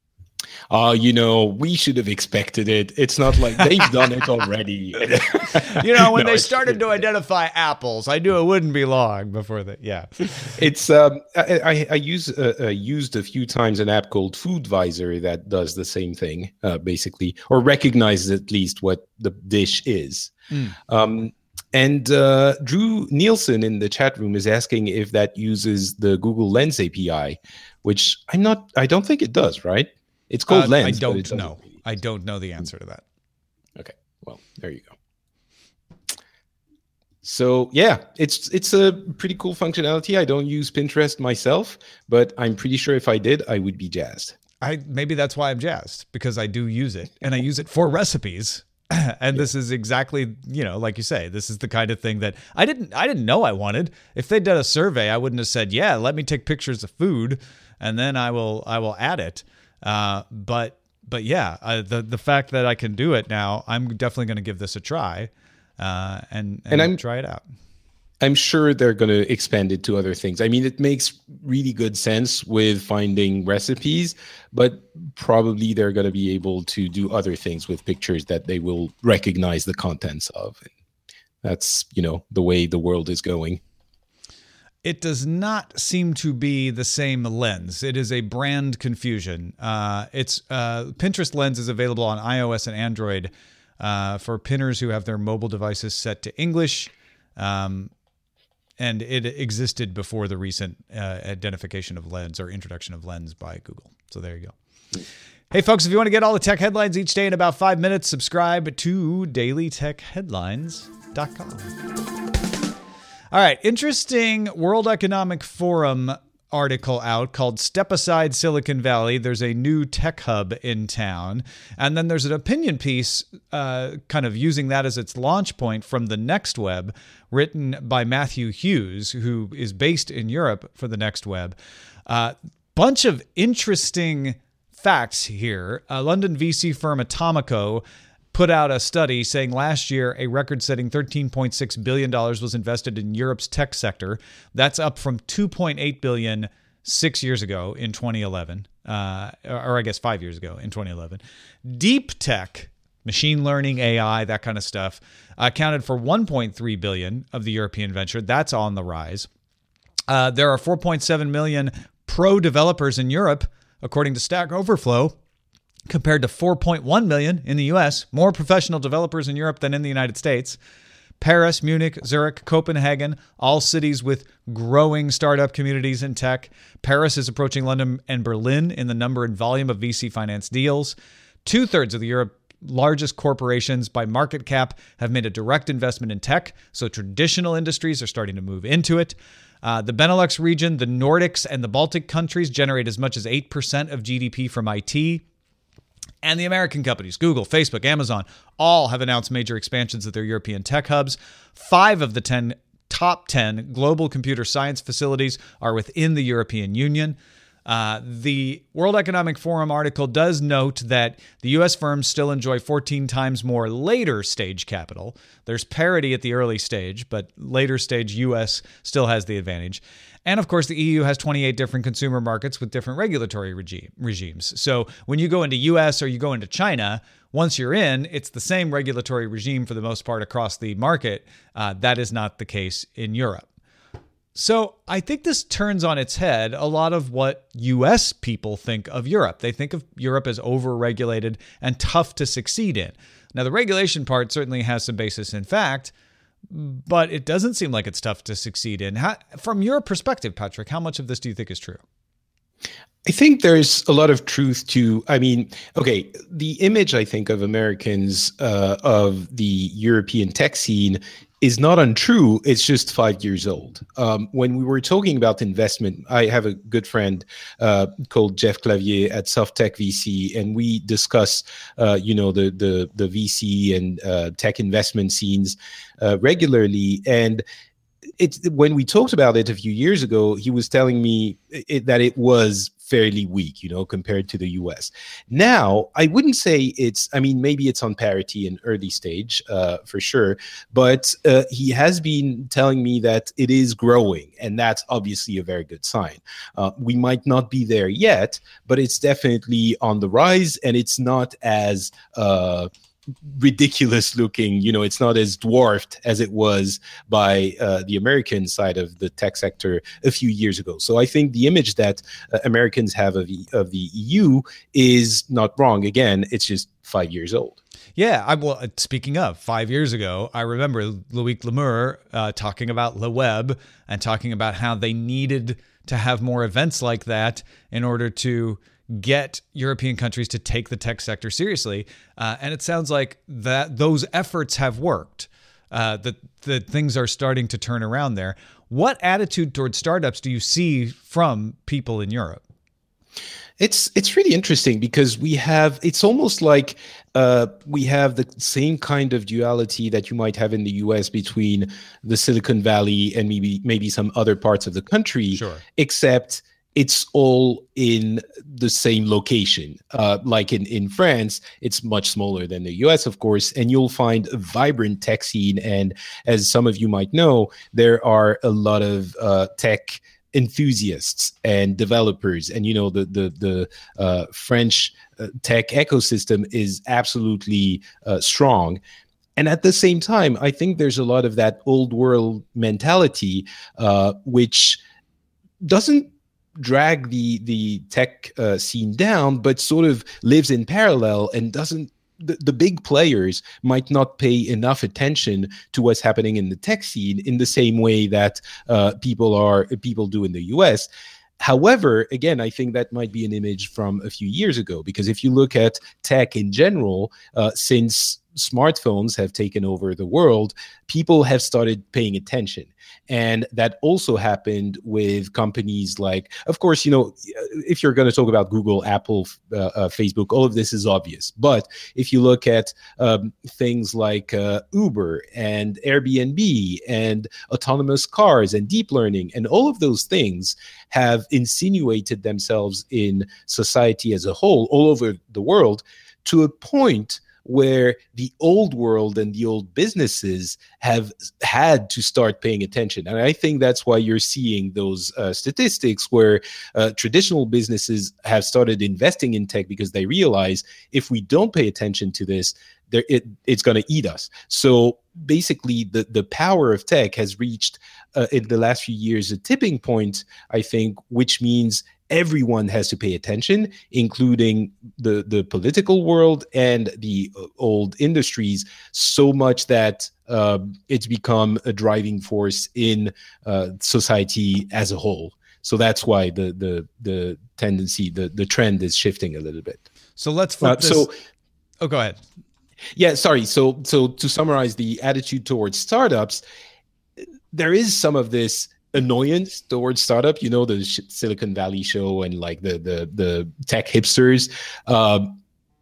Uh, you know, we should have expected it. It's not like they've done it already. You know, when No, they it's- started to identify apples, I knew it wouldn't be long before that. Yeah. It's um, I, I, I use uh, uh, used a few times an app called Foodvisor that does the same thing, uh, basically, or recognizes at least what the dish is. Mm. Um, and uh, Drew Nielsen in the chat room is asking if that uses the Google Lens A P I, which I'm not. I don't think it does. Right? It's called Uh, Lens. I but it don't doesn't know. really- I don't know the answer to that. Okay. Well, there you go. So yeah, it's it's a pretty cool functionality. I don't use Pinterest myself, but I'm pretty sure if I did, I would be jazzed. I maybe that's why I'm jazzed, because I do use it and I use it for recipes. And this is exactly, you know, like you say, this is the kind of thing that I didn't I didn't know I wanted. If they did a survey, I wouldn't have said, "Yeah, let me take pictures of food and then I will I will add it." Uh, but but yeah, uh, the the fact that I can do it now, I'm definitely going to give this a try, uh, and, and And I'm- try it out. I'm sure they're going to expand it to other things. I mean, it makes really good sense with finding recipes, but probably they're going to be able to do other things with pictures that they will recognize the contents of. That's, you know, the way the world is going. It does not seem to be the same lens. It is a brand confusion. Uh, it's uh, Pinterest Lens is available on iOS and Android uh, for pinners who have their mobile devices set to English. Um, and it existed before the recent uh, identification of Lens or introduction of Lens by Google. So there you go. Hey, folks, if you want to get all the tech headlines each day in about five minutes, subscribe to daily tech headlines dot com. All right, interesting World Economic Forum article out called Step Aside Silicon Valley. There's a new tech hub in town. And then there's an opinion piece uh, kind of using that as its launch point from the Next Web, written by Matthew Hughes, who is based in Europe for the Next Web. Uh, bunch of interesting facts here. Uh, London V C firm Atomico put out a study saying last year a record-setting thirteen point six billion dollars was invested in Europe's tech sector. That's up from two point eight billion dollars six years ago in twenty eleven, uh, or I guess five years ago in twenty eleven. Deep tech, machine learning, A I, that kind of stuff, accounted for one point three billion dollars of the European venture. That's on the rise. Uh, there are four point seven million pro developers in Europe, according to Stack Overflow, compared to four point one million in the U S, more professional developers in Europe than in the United States. Paris, Munich, Zurich, Copenhagen, all cities with growing startup communities in tech. Paris is approaching London and Berlin in the number and volume of V C finance deals. Two-thirds of the Europe largest corporations by market cap have made a direct investment in tech, so traditional industries are starting to move into it. Uh, the Benelux region, the Nordics, and the Baltic countries generate as much as eight percent of G D P from I T. And the American companies, Google, Facebook, Amazon, all have announced major expansions of their European tech hubs. Five of the ten top ten global computer science facilities are within the European Union. Uh, the World Economic Forum article does note that the U S firms still enjoy fourteen times more later stage capital. There's parity at the early stage, but later stage U S still has the advantage. And of course, the E U has twenty-eight different consumer markets with different regulatory regime, regimes. So when you go into U S or you go into China, once you're in, it's the same regulatory regime for the most part across the market. Uh, that is not the case in Europe. So I think this turns on its head a lot of what U S people think of Europe. They think of Europe as over-regulated and tough to succeed in. Now, the regulation part certainly has some basis in fact, but it doesn't seem like it's tough to succeed in. How, from your perspective, Patrick, how much of this do you think is true? I think there's a lot of truth to, I mean, okay, the image, I think, of Americans uh, of the European tech scene is not untrue. It's just five years old. Um, when we were talking about investment, I have a good friend uh, called Jeff Clavier at SoftTech V C, and we discuss, uh, you know, the the the V C and uh, tech investment scenes uh, regularly. And it's when we talked about it a few years ago, he was telling me it, that it was fairly weak, you know, compared to the U S. Now, I wouldn't say it's, I mean, maybe it's on parity in early stage, uh, for sure, but uh, he has been telling me that it is growing, and that's obviously a very good sign. Uh, we might not be there yet, but it's definitely on the rise, and it's not as uh, ridiculous looking, you know, it's not as dwarfed as it was by uh, the American side of the tech sector a few years ago. So I think the image that uh, Americans have of, of the E U is not wrong. Again, it's just five years old. Yeah, I well, speaking of five years ago, I remember Loic Lemur uh, talking about Le Web and talking about how they needed to have more events like that in order to get European countries to take the tech sector seriously. Uh, and it sounds like that those efforts have worked, uh, that, that things are starting to turn around there. What attitude towards startups do you see from people in Europe? It's it's really interesting because we have, it's almost like uh, we have the same kind of duality that you might have in the U S between the Silicon Valley and maybe maybe some other parts of the country, sure. Except it's all in the same location. Uh, like in, in France, it's much smaller than the U S, of course, and you'll find a vibrant tech scene. And as some of you might know, there are a lot of uh, tech enthusiasts and developers. And, you know, the, the, the uh, French uh, tech ecosystem is absolutely uh, strong. And at the same time, I think there's a lot of that old world mentality, uh, which doesn't drag the the tech uh, scene down, but sort of lives in parallel and doesn't. The, the big players might not pay enough attention to what's happening in the tech scene in the same way that uh, people are people do in the U S. However, again, I think that might be an image from a few years ago, because if you look at tech in general, uh, since smartphones have taken over the world, people have started paying attention. And that also happened with companies like, of course, you know, if you're going to talk about Google, Apple, uh, uh, Facebook, all of this is obvious. But if you look at um, things like uh, Uber and Airbnb and autonomous cars and deep learning, and all of those things have insinuated themselves in society as a whole, all over the world, to a point where the old world and the old businesses have had to start paying attention. And I think that's why you're seeing those uh, statistics where uh, traditional businesses have started investing in tech, because they realize if we don't pay attention to this, there, it, it's going to eat us. So basically, the, the power of tech has reached, uh, in the last few years, a tipping point, I think, which means everyone has to pay attention, including the, the political world and the old industries, so much that uh, it's become a driving force in uh, society as a whole. So that's why the the the tendency, the, the trend is shifting a little bit. So let's flip uh, this. So, oh, go ahead. Yeah, sorry. So so to summarize the attitude towards startups, there is some of this annoyance towards startup, you know, the Silicon Valley show and like the the the tech hipsters, um,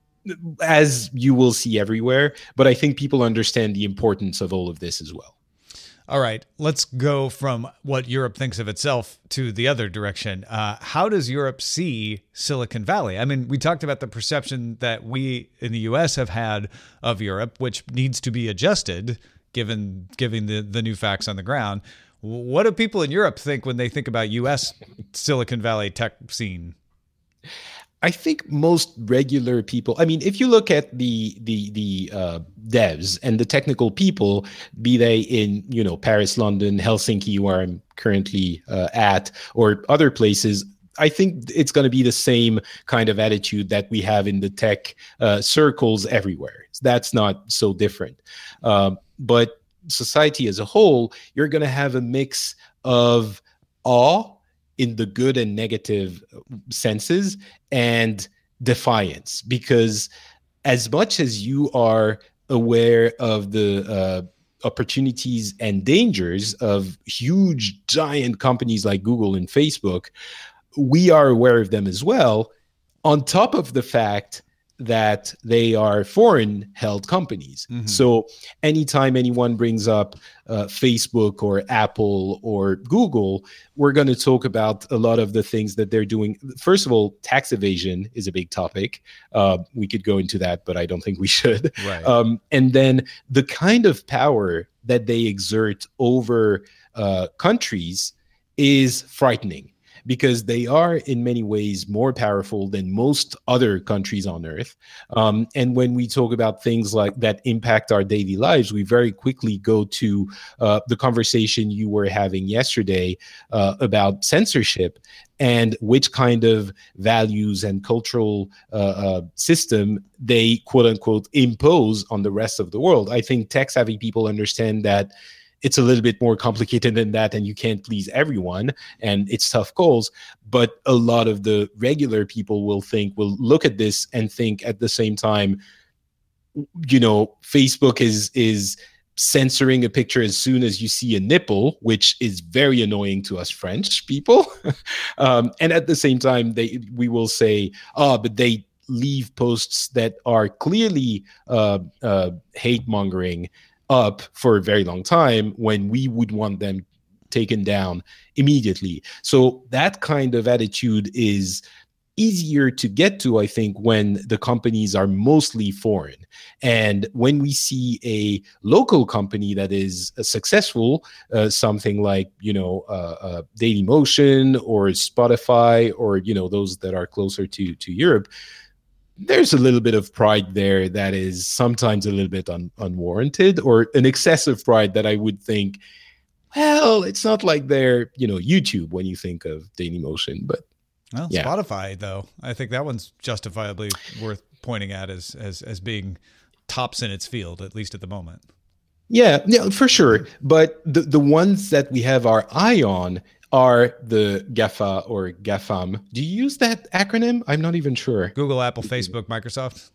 as you will see everywhere. But I think people understand the importance of all of this as well. All right, let's go from what Europe thinks of itself to the other direction. Uh, how does Europe see Silicon Valley? I mean, we talked about the perception that we in the U S have had of Europe, which needs to be adjusted given given the, the new facts on the ground. What do people in Europe think when they think about U S Silicon Valley tech scene? I think most regular people, I mean, if you look at the the the uh, devs and the technical people, be they in, you know, Paris, London, Helsinki, where I'm currently uh, at, or other places, I think it's going to be the same kind of attitude that we have in the tech uh, circles everywhere. That's not so different. Um, but society as a whole, you're going to have a mix of awe in the good and negative senses and defiance, because as much as you are aware of the uh, opportunities and dangers of huge giant companies like Google and Facebook, we are aware of them as well, on top of the fact that they are foreign held companies. Mm-hmm. So anytime anyone brings up uh, Facebook or Apple or Google, we're going to talk about a lot of the things that they're doing. First of all, tax evasion is a big topic. Uh, we could go into that, but I don't think we should. Right. Um, and then the kind of power that they exert over uh, countries is frightening, because they are in many ways more powerful than most other countries on earth. Um, and when we talk about things like that impact our daily lives, we very quickly go to uh, the conversation you were having yesterday uh, about censorship and which kind of values and cultural uh, uh, system they, quote unquote, impose on the rest of the world. I think tech-savvy people understand that it's a little bit more complicated than that, and you can't please everyone, and it's tough goals. But a lot of the regular people will think, will look at this and think at the same time, you know, Facebook is is censoring a picture as soon as you see a nipple, which is very annoying to us French people. um, and at the same time, they we will say, oh, but they leave posts that are clearly uh, uh, hate mongering up for a very long time when we would want them taken down immediately. So that kind of attitude is easier to get to, I think, when the companies are mostly foreign. And when we see a local company that is uh, successful, uh, something like, you know, uh, uh, Dailymotion or Spotify, or, you know, those that are closer to, to Europe, there's a little bit of pride there that is sometimes a little bit un- unwarranted, or an excessive pride that I would think, well, it's not like they're, you know, YouTube when you think of Dailymotion, but well, yeah. Spotify though, I think that one's justifiably worth pointing at as as as being tops in its field, at least at the moment. Yeah, yeah, for sure. But the the ones that we have our eye on are the GAFA or GAFAM. Do you use that acronym? I'm not even sure. Google, Apple, Facebook, Microsoft.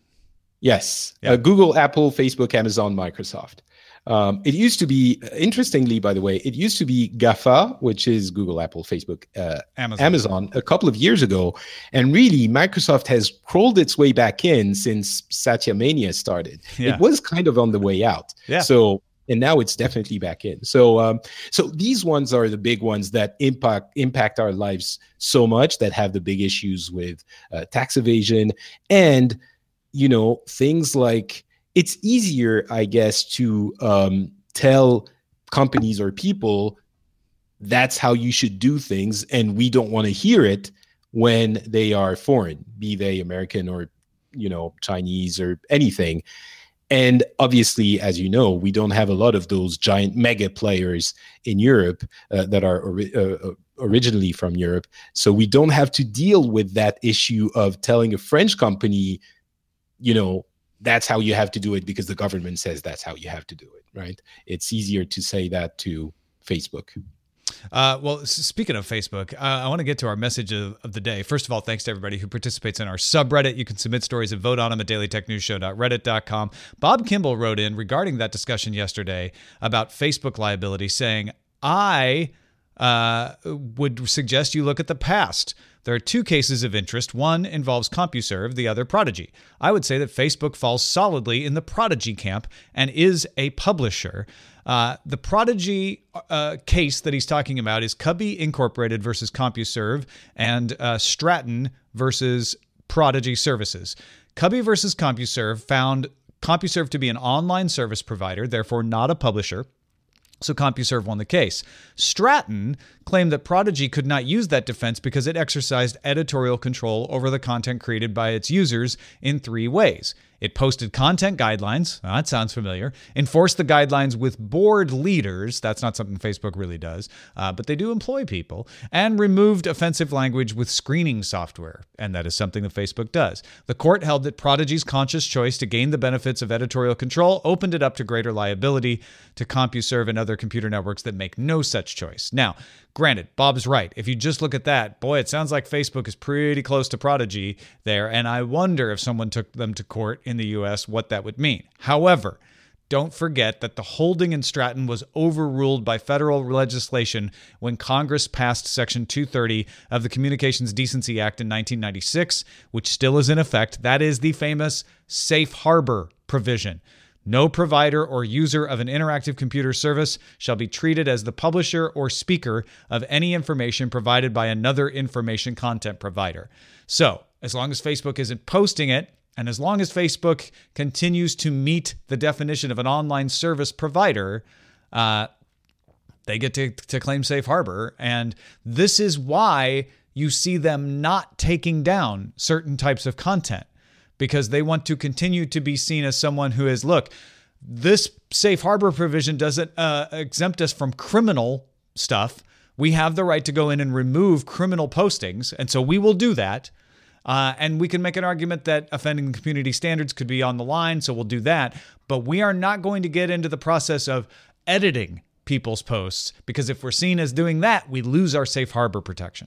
Yes. Yeah. Uh, Google, Apple, Facebook, Amazon, Microsoft. Um, it used to be, interestingly, by the way, it used to be GAFA, which is Google, Apple, Facebook, uh, Amazon. Amazon, a couple of years ago. And really, Microsoft has crawled its way back in since Satya Mania started. Yeah. It was kind of on the way out. Yeah. So, and now it's definitely back in. So, um, so these ones are the big ones that impact impact our lives so much, that have the big issues with uh, tax evasion, and you know, things like, it's easier, I guess, to um, tell companies or people that's how you should do things, and we don't want to hear it when they are foreign, be they American or, you know, Chinese or anything. And obviously, as you know, we don't have a lot of those giant mega players in Europe uh, that are ori- uh, originally from Europe. So we don't have to deal with that issue of telling a French company, you know, that's how you have to do it because the government says that's how you have to do it, right? It's easier to say that to Facebook. Uh, well, s- speaking of Facebook, uh, I want to get to our message of, of the day. First of all, thanks to everybody who participates in our subreddit. You can submit stories and vote on them at daily tech news show dot reddit dot com. Bob Kimball wrote in regarding that discussion yesterday about Facebook liability, saying, I uh, would suggest you look at the past. There are two cases of interest. One involves CompuServe, the other Prodigy. I would say that Facebook falls solidly in the Prodigy camp and is a publisher. Uh, the Prodigy uh, case that he's talking about is Cubby Incorporated versus CompuServe and uh, Stratton versus Prodigy Services. Cubby versus CompuServe found CompuServe to be an online service provider, therefore not a publisher. So CompuServe won the case. Stratton claimed that Prodigy could not use that defense because it exercised editorial control over the content created by its users in three ways. It posted content guidelines. Oh, that sounds familiar. Enforced the guidelines with board leaders. That's not something Facebook really does, uh, but they do employ people. And removed offensive language with screening software. And that is something that Facebook does. The court held that Prodigy's conscious choice to gain the benefits of editorial control opened it up to greater liability to CompuServe and other computer networks that make no such choice. Now, granted, Bob's right. If you just look at that, boy, it sounds like Facebook is pretty close to Prodigy there. And I wonder if someone took them to court in the U S, what that would mean. However, don't forget that the holding in Stratton was overruled by federal legislation when Congress passed Section two thirty of the Communications Decency Act in nineteen ninety-six, which still is in effect. That is the famous safe harbor provision. No provider or user of an interactive computer service shall be treated as the publisher or speaker of any information provided by another information content provider. So, as long as Facebook isn't posting it, and as long as Facebook continues to meet the definition of an online service provider, uh, they get to, to claim safe harbor. And this is why you see them not taking down certain types of content, because they want to continue to be seen as someone who is, look, this safe harbor provision doesn't uh, exempt us from criminal stuff. We have the right to go in and remove criminal postings, and so we will do that. Uh, and we can make an argument that offending community standards could be on the line, so we'll do that. But we are not going to get into the process of editing people's posts, because if we're seen as doing that, we lose our safe harbor protection.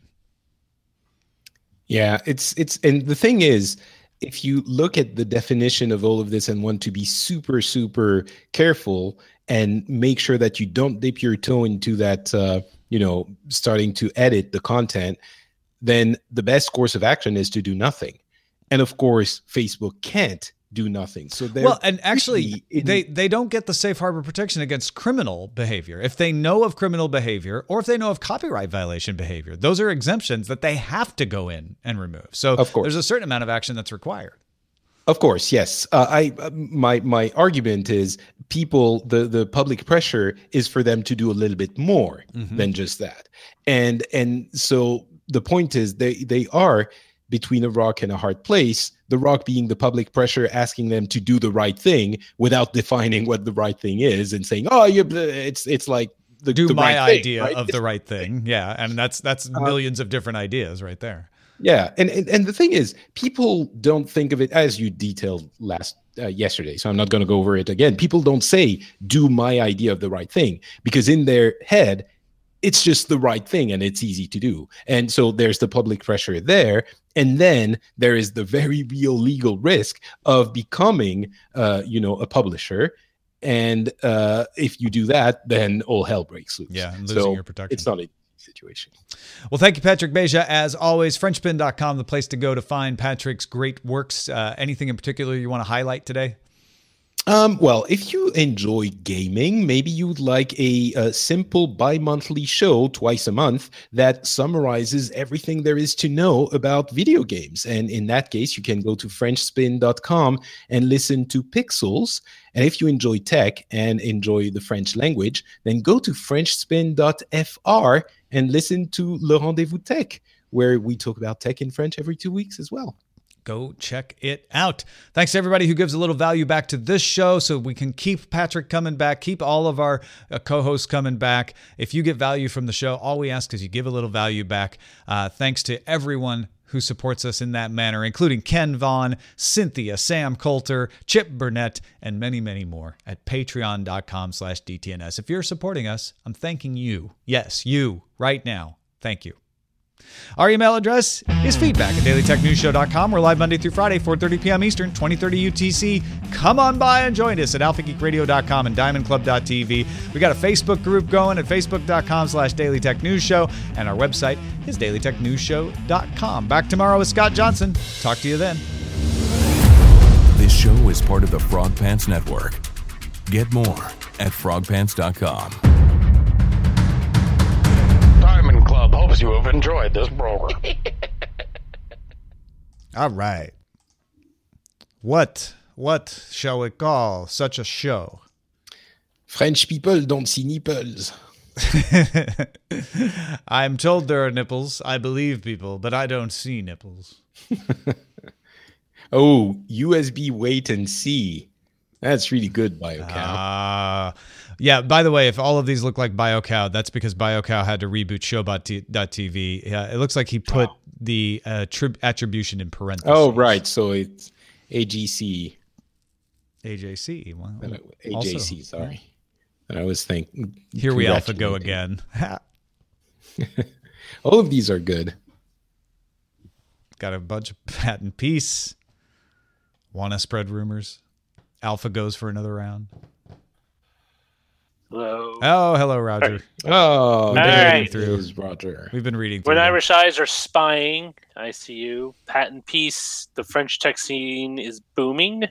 Yeah, it's it's and the thing is, if you look at the definition of all of this and want to be super, super careful and make sure that you don't dip your toe into that, uh, you know, starting to edit the content, then the best course of action is to do nothing. And of course, Facebook can't do nothing. So well, and actually, in, they, they don't get the safe harbor protection against criminal behavior. If they know of criminal behavior or if they know of copyright violation behavior, those are exemptions that they have to go in and remove. So of course, there's a certain amount of action that's required. Of course, yes. Uh, I uh, my my argument is people the the public pressure is for them to do a little bit more mm-hmm. than just that, and and so the point is they they are between a rock and a hard place. The Rock being the public pressure, asking them to do the right thing without defining what the right thing is and saying, "Oh, you, it's it's like the do the my right thing, idea right? of the right thing." Yeah, and that's that's Uh, millions of different ideas right there. Yeah, and, and and the thing is, people don't think of it as you detailed last uh, yesterday. So I'm not going to go over it again. People don't say, "Do my idea of the right thing," because in their head, it's just the right thing and it's easy to do. And so there's the public pressure there, and then there is the very real legal risk of becoming, uh, you know, a publisher. And uh, if you do that, then all hell breaks loose. Yeah, and losing so your protection. It's not a situation. Well, thank you, Patrick Beja. As always, French spin dot com, the place to go to find Patrick's great works. Uh, anything in particular you want to highlight today? Um, well, if you enjoy gaming, maybe you'd like a, a simple bi-monthly show twice a month that summarizes everything there is to know about video games. And in that case, you can go to French spin dot com and listen to Pixels. And if you enjoy tech and enjoy the French language, then go to French spin dot F R and listen to Le Rendezvous Tech, where we talk about tech in French every two weeks as well. Go check it out. Thanks to everybody who gives a little value back to this show so we can keep Patrick coming back, keep all of our uh, co-hosts coming back. If you get value from the show, all we ask is you give a little value back. Uh, thanks to everyone who supports us in that manner, including Ken Vaughn, Cynthia, Sam Coulter, Chip Burnett, and many, many more at patreon dot com slash D T N S. If you're supporting us, I'm thanking you. Yes, you, right now. Thank you. Our email address is feedback at daily tech news show dot com. We're live Monday through Friday, four thirty p.m. Eastern, twenty thirty U T C. Come on by and join us at alpha geek radio dot com and diamond club dot t v. We got a Facebook group going at facebook dot com slash daily tech news show, and our website is daily tech news show dot com. Back tomorrow with Scott Johnson. Talk to you then. This show is part of the Frog Pants Network. Get more at frog pants dot com. Diamond Club hopes you have enjoyed this program. All right. What, what shall we call such a show? French people don't see nipples. I'm told there are nipples. I believe people, but I don't see nipples. Oh, U S B wait and see. That's really good, BioCow. Ah, uh, yeah. By the way, if all of these look like BioCow, that's because BioCow had to reboot Showbot dot T V. Yeah, it looks like he put oh. the uh, tri- attribution in parentheses. Oh, right. So it's A G C. A J C. Well, A J C, also, sorry. And I was thinking. Here we alpha go again. All of these are good. Got a bunch of patent peace. Want to spread rumors. Alpha goes for another round. Hello. Oh, hello, Roger. Oh, there it is, Roger. We've been reading through When them. Irish eyes are spying, I see you. Patent peace. The French tech scene is booming.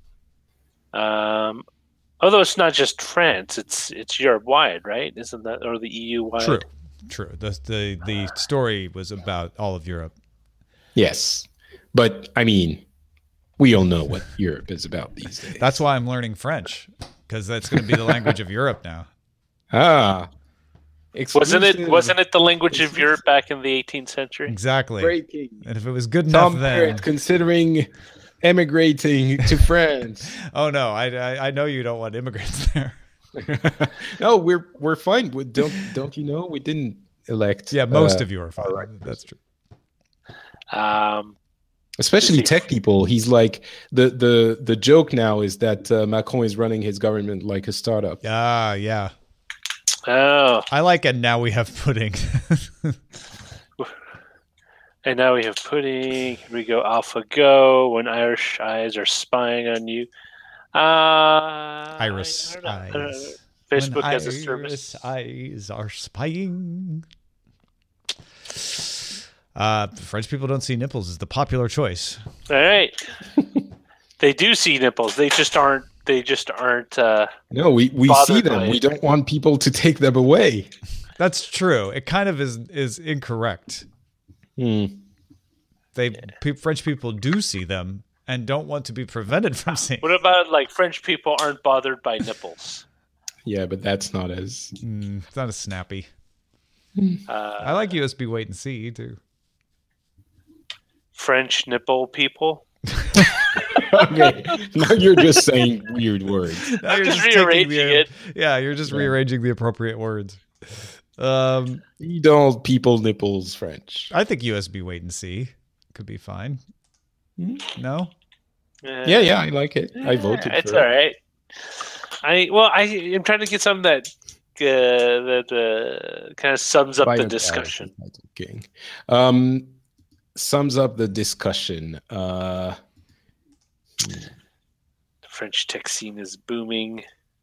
Um, although it's not just France, it's it's Europe wide, right? Isn't that, or the E U wide? True, true. The the the story was about all of Europe. Yes, but I mean, we all know what Europe is about these days. That's why I'm learning French, because that's going to be the language of Europe now. Ah, wasn't it? Wasn't it the language of Europe back in the eighteenth century? Exactly. Breaking. And if it was good enough Tom then, Barrett considering emigrating to France. Oh no, I, I I know you don't want immigrants there. No, we're we're fine. We don't don't you know we didn't elect? Yeah, most uh, of you are fine. right. That's true. Um, Especially tech people. He's like the the the joke now is that uh, Macron is running his government like a startup. Ah, yeah. oh, I like it. Now we have pudding. and now we have pudding. Here we go. Alpha go. When Irish eyes are spying on you. Uh, Iris I, I eyes. don't know. Facebook When has a Iris service. eyes are spying. Uh, French people don't see nipples is the popular choice. All right. They do see nipples. They just aren't. They just aren't. Uh, No, we, we bothered see by them. it. We don't want people to take them away. That's true. It kind of is is incorrect. Hmm. They pe- French people do see them and don't want to be prevented from seeing. what about like French people aren't bothered by nipples? Yeah, but that's not as. Mm, it's not as snappy. Uh, I like U S B wait and see too. French nipple people. Okay, now you're just saying weird words. Now I'm you're just taking rearranging the- it. Yeah, you're just Yeah. rearranging the appropriate words. Um, You don't people nipples French. I think U S B wait and see could be fine. No? Yeah, yeah, I like it. I voted It's for all it. right. I well, I am trying to get something that uh, that uh, kind of sums up the Violent discussion. Alex is King. Um, sums up the discussion. Uh, The French tech scene is booming.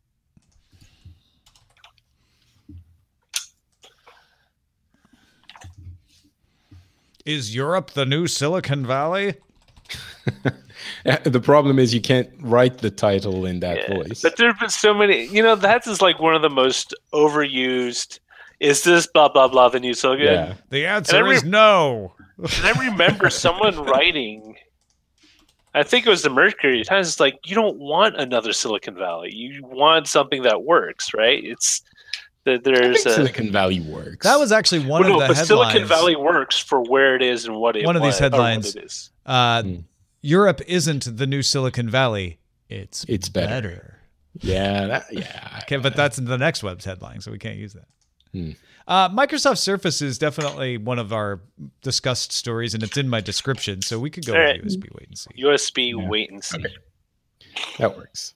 Is Europe the new Silicon Valley? the problem is you can't write the title in that Yeah. voice. But there have been so many. You know, that is like one of the most overused. Is this blah blah blah the new Silicon? Yeah. The answer And I re- is no. And I remember someone writing. I think it was the Mercury Times. It's like, you don't want another Silicon Valley. You want something that works, right? It's that I there's think a Silicon Valley works. That was actually one well, no, of the but headlines. Silicon Valley works for where it is and what it One of these wa- or what headlines. it is. Uh, Hmm. Europe isn't the new Silicon Valley. It's It's better. better. yeah, that, yeah. Okay, but that's the next web's headline, so we can't use that. Hmm. Uh, Microsoft Surface is definitely one of our discussed stories, and it's in my description, so we could go All with right. U S B wait and see. U S B Yeah. wait and see. Okay. That works.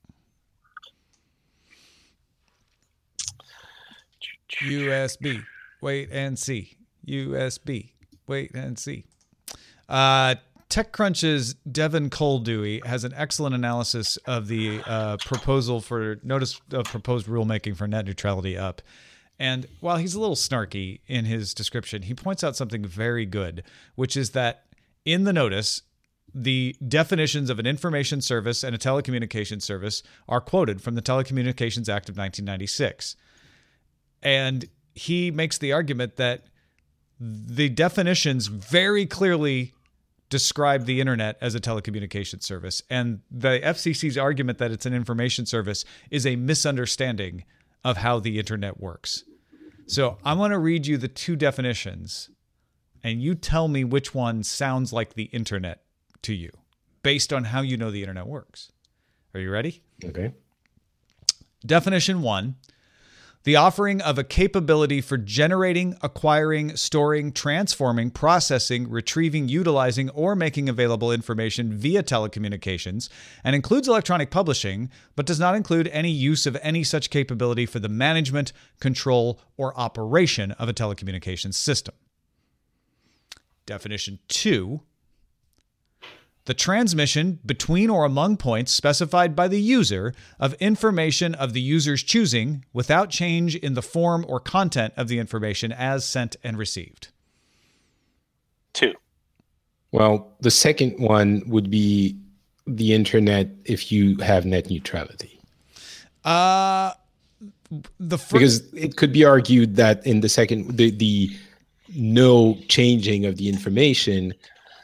U S B wait and see. U S B wait and see. Uh, TechCrunch's Devin Coldewey has an excellent analysis of the uh, proposal for notice of proposed rulemaking for net neutrality up. And while he's a little snarky in his description, he points out something very good, which is that in the notice, the definitions of an information service and a telecommunications service are quoted from the Telecommunications Act of nineteen ninety-six. And he makes the argument that the definitions very clearly describe the internet as a telecommunications service. And the F C C's argument that it's an information service is a misunderstanding of how the internet works. So I'm going to read you the two definitions, and you tell me which one sounds like the internet to you, based on how you know the internet works. Are you ready? Okay. Definition one, the offering of a capability for generating, acquiring, storing, transforming, processing, retrieving, utilizing, or making available information via telecommunications, and includes electronic publishing, but does not include any use of any such capability for the management, control, or operation of a telecommunications system. Definition two, the transmission between or among points specified by the user of information of the user's choosing without change in the form or content of the information as sent and received. Two. Well, the second one would be the internet if you have net neutrality. Uh, the fir- Because it could be argued that in the second, the, the no changing of the information,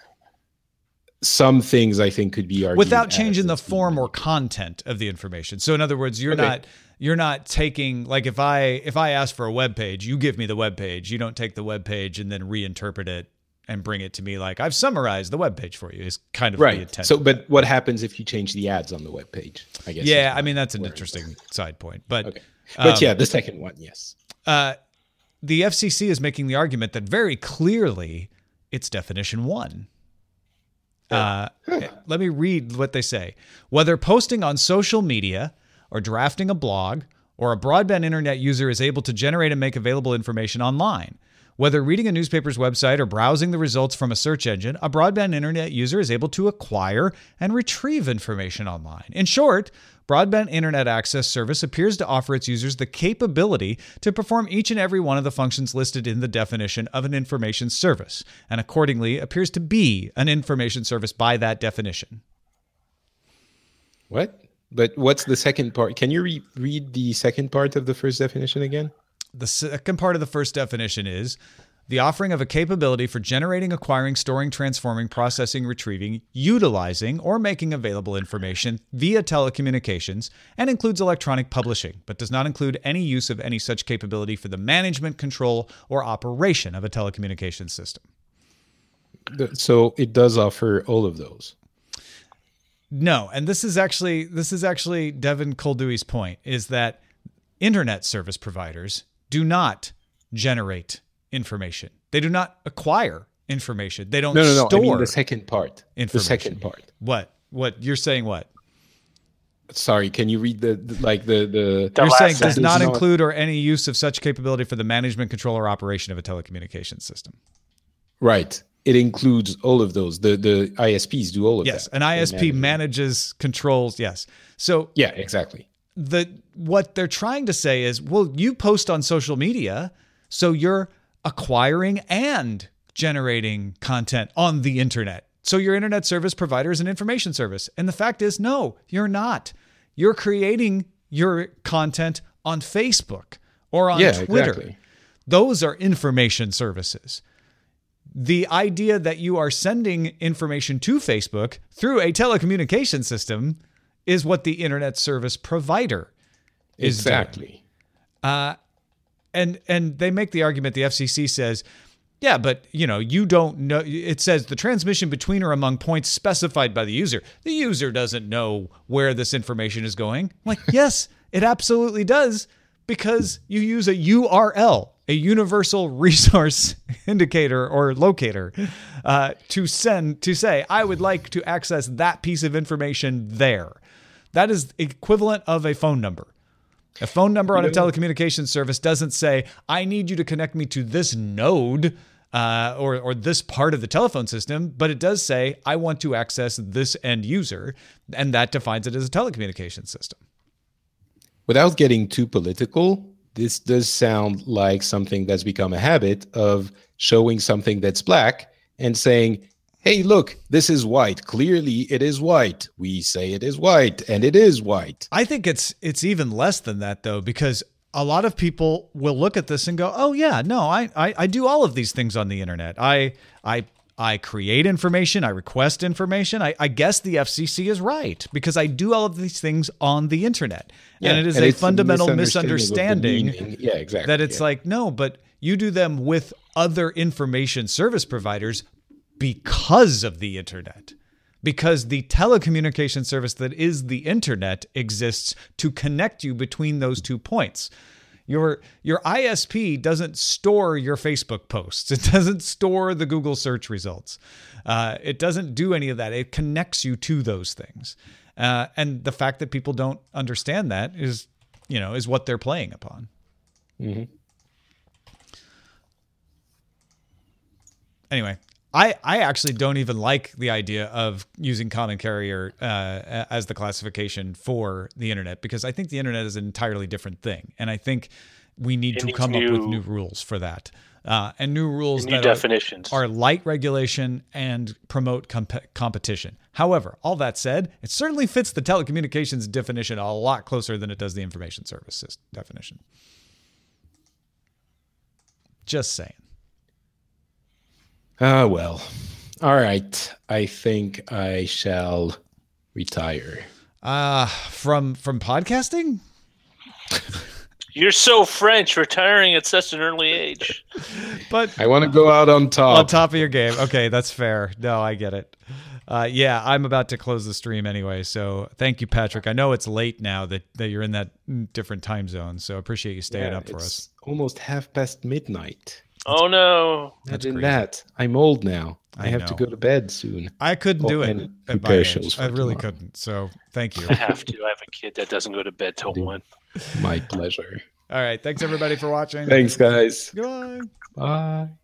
some things I think could be argued without as changing the it's form being- or content of the information. So in other words, you're Okay. not you're not taking, like if I if I ask for a web page, you give me the web page. You don't take the web page and then reinterpret it and bring it to me like I've summarized the web page for you. Is kind of the Right. intent. So, but what happens if you change the ads on the web page? I guess. yeah, is I mean my that's an worry. interesting side point, but Okay. But um, yeah, the second one, yes. uh, the F C C is making the argument that very clearly it's definition one. Uh, let me read what they say. Whether posting on social media or drafting a blog or a broadband internet user is able to generate and make available information online. Whether reading a newspaper's website or browsing the results from a search engine, a broadband internet user is able to acquire and retrieve information online. In short, broadband internet access service appears to offer its users the capability to perform each and every one of the functions listed in the definition of an information service, and accordingly appears to be an information service by that definition. What? But what's the second part? Can you re- read the second part of the first definition again? The second part of the first definition is the offering of a capability for generating, acquiring, storing, transforming, processing, retrieving, utilizing, or making available information via telecommunications, and includes electronic publishing, but does not include any use of any such capability for the management, control, or operation of a telecommunications system. The- So it does offer all of those. No, and this is actually this is actually Devin Koldewey's point, is that internet service providers do not generate information. They do not acquire information. They don't No, no, no. store I mean the second part. The information. second part. What? What you're saying? What? Sorry, can you read the, the like the the? The You're last saying does sentence. not Does not- include or any use of such capability for the management, control, or operation of a telecommunications system. Right. It includes all of those. The the I S Ps do all of Yes, that. an I S P They manage- manages, controls. Yes. So Yeah, exactly. the what they're trying to say is, well, you post on social media, so you're acquiring and generating content on the internet. So your internet service provider is an information service. And the fact is, no, you're not. You're creating your content on Facebook or on Yeah, Twitter. exactly. Those are information services. The idea that you are sending information to Facebook through a telecommunication system is what the internet service provider is doing. Exactly. And and they make the argument, the F C C says, yeah, but you know, you don't know. It says the transmission between or among points specified by the user. The user doesn't know where this information is going. I'm like, yes, it absolutely does, because you use a U R L, a universal resource indicator or locator, uh, to send to say, I would like to access that piece of information there. That is equivalent of a phone number. A phone number on a telecommunications service doesn't say, I need you to connect me to this node uh, or, or this part of the telephone system, but it does say, I want to access this end user, and that defines it as a telecommunications system. Without getting too political, this does sound like something that's become a habit of showing something that's black and saying, hey, look, this is white. Clearly, it is white. We say it is white, and it is white. I think it's it's even less than that, though, because a lot of people will look at this and go, oh, yeah, no, I, I, I do all of these things on the internet. I I I create information. I request information. I, I guess the F C C is right, because I do all of these things on the internet. Yeah, and it is and a it's a fundamental misunderstanding misunderstanding of the meaning. Yeah, exactly, that it's yeah. like, no, but you do them with other information service providers because of the internet. Because the telecommunication service that is the internet exists to connect you between those two points. Your your I S P doesn't store your Facebook posts. It doesn't store the Google search results. Uh, it doesn't do any of that. It connects you to those things. Uh, and the fact that people don't understand that is, you know, is what they're playing upon. Mm-hmm. Anyway, I, I actually don't even like the idea of using common carrier uh, as the classification for the internet, because I think the internet is an entirely different thing. And I think we need It to needs come up with new- new rules for that. Uh, and new rules New that definitions. Are, are light regulation and promote comp- competition. However, all that said, it certainly fits the telecommunications definition a lot closer than it does the information services definition. Just saying. Ah, well. All right. I think I shall retire. Uh, from from podcasting? You're so French, retiring at such an early age. But I want to go out on top. on top of your game. Okay, that's fair. No, I get it. Uh, yeah, I'm about to close the stream anyway. So thank you, Patrick. I know it's late now that, that you're in that different time zone. So I appreciate you staying Yeah, up for it's us. almost half past midnight. Oh no. Imagine crazy. that. I'm old now. I, I have to know. go to bed soon. I couldn't Oh, do it and at my prepare age. shows for I really tomorrow. couldn't. So thank you. I have to. I have a kid that doesn't go to bed till one. My pleasure. All right. Thanks, everybody, for watching. Thanks, guys. Goodbye. Bye.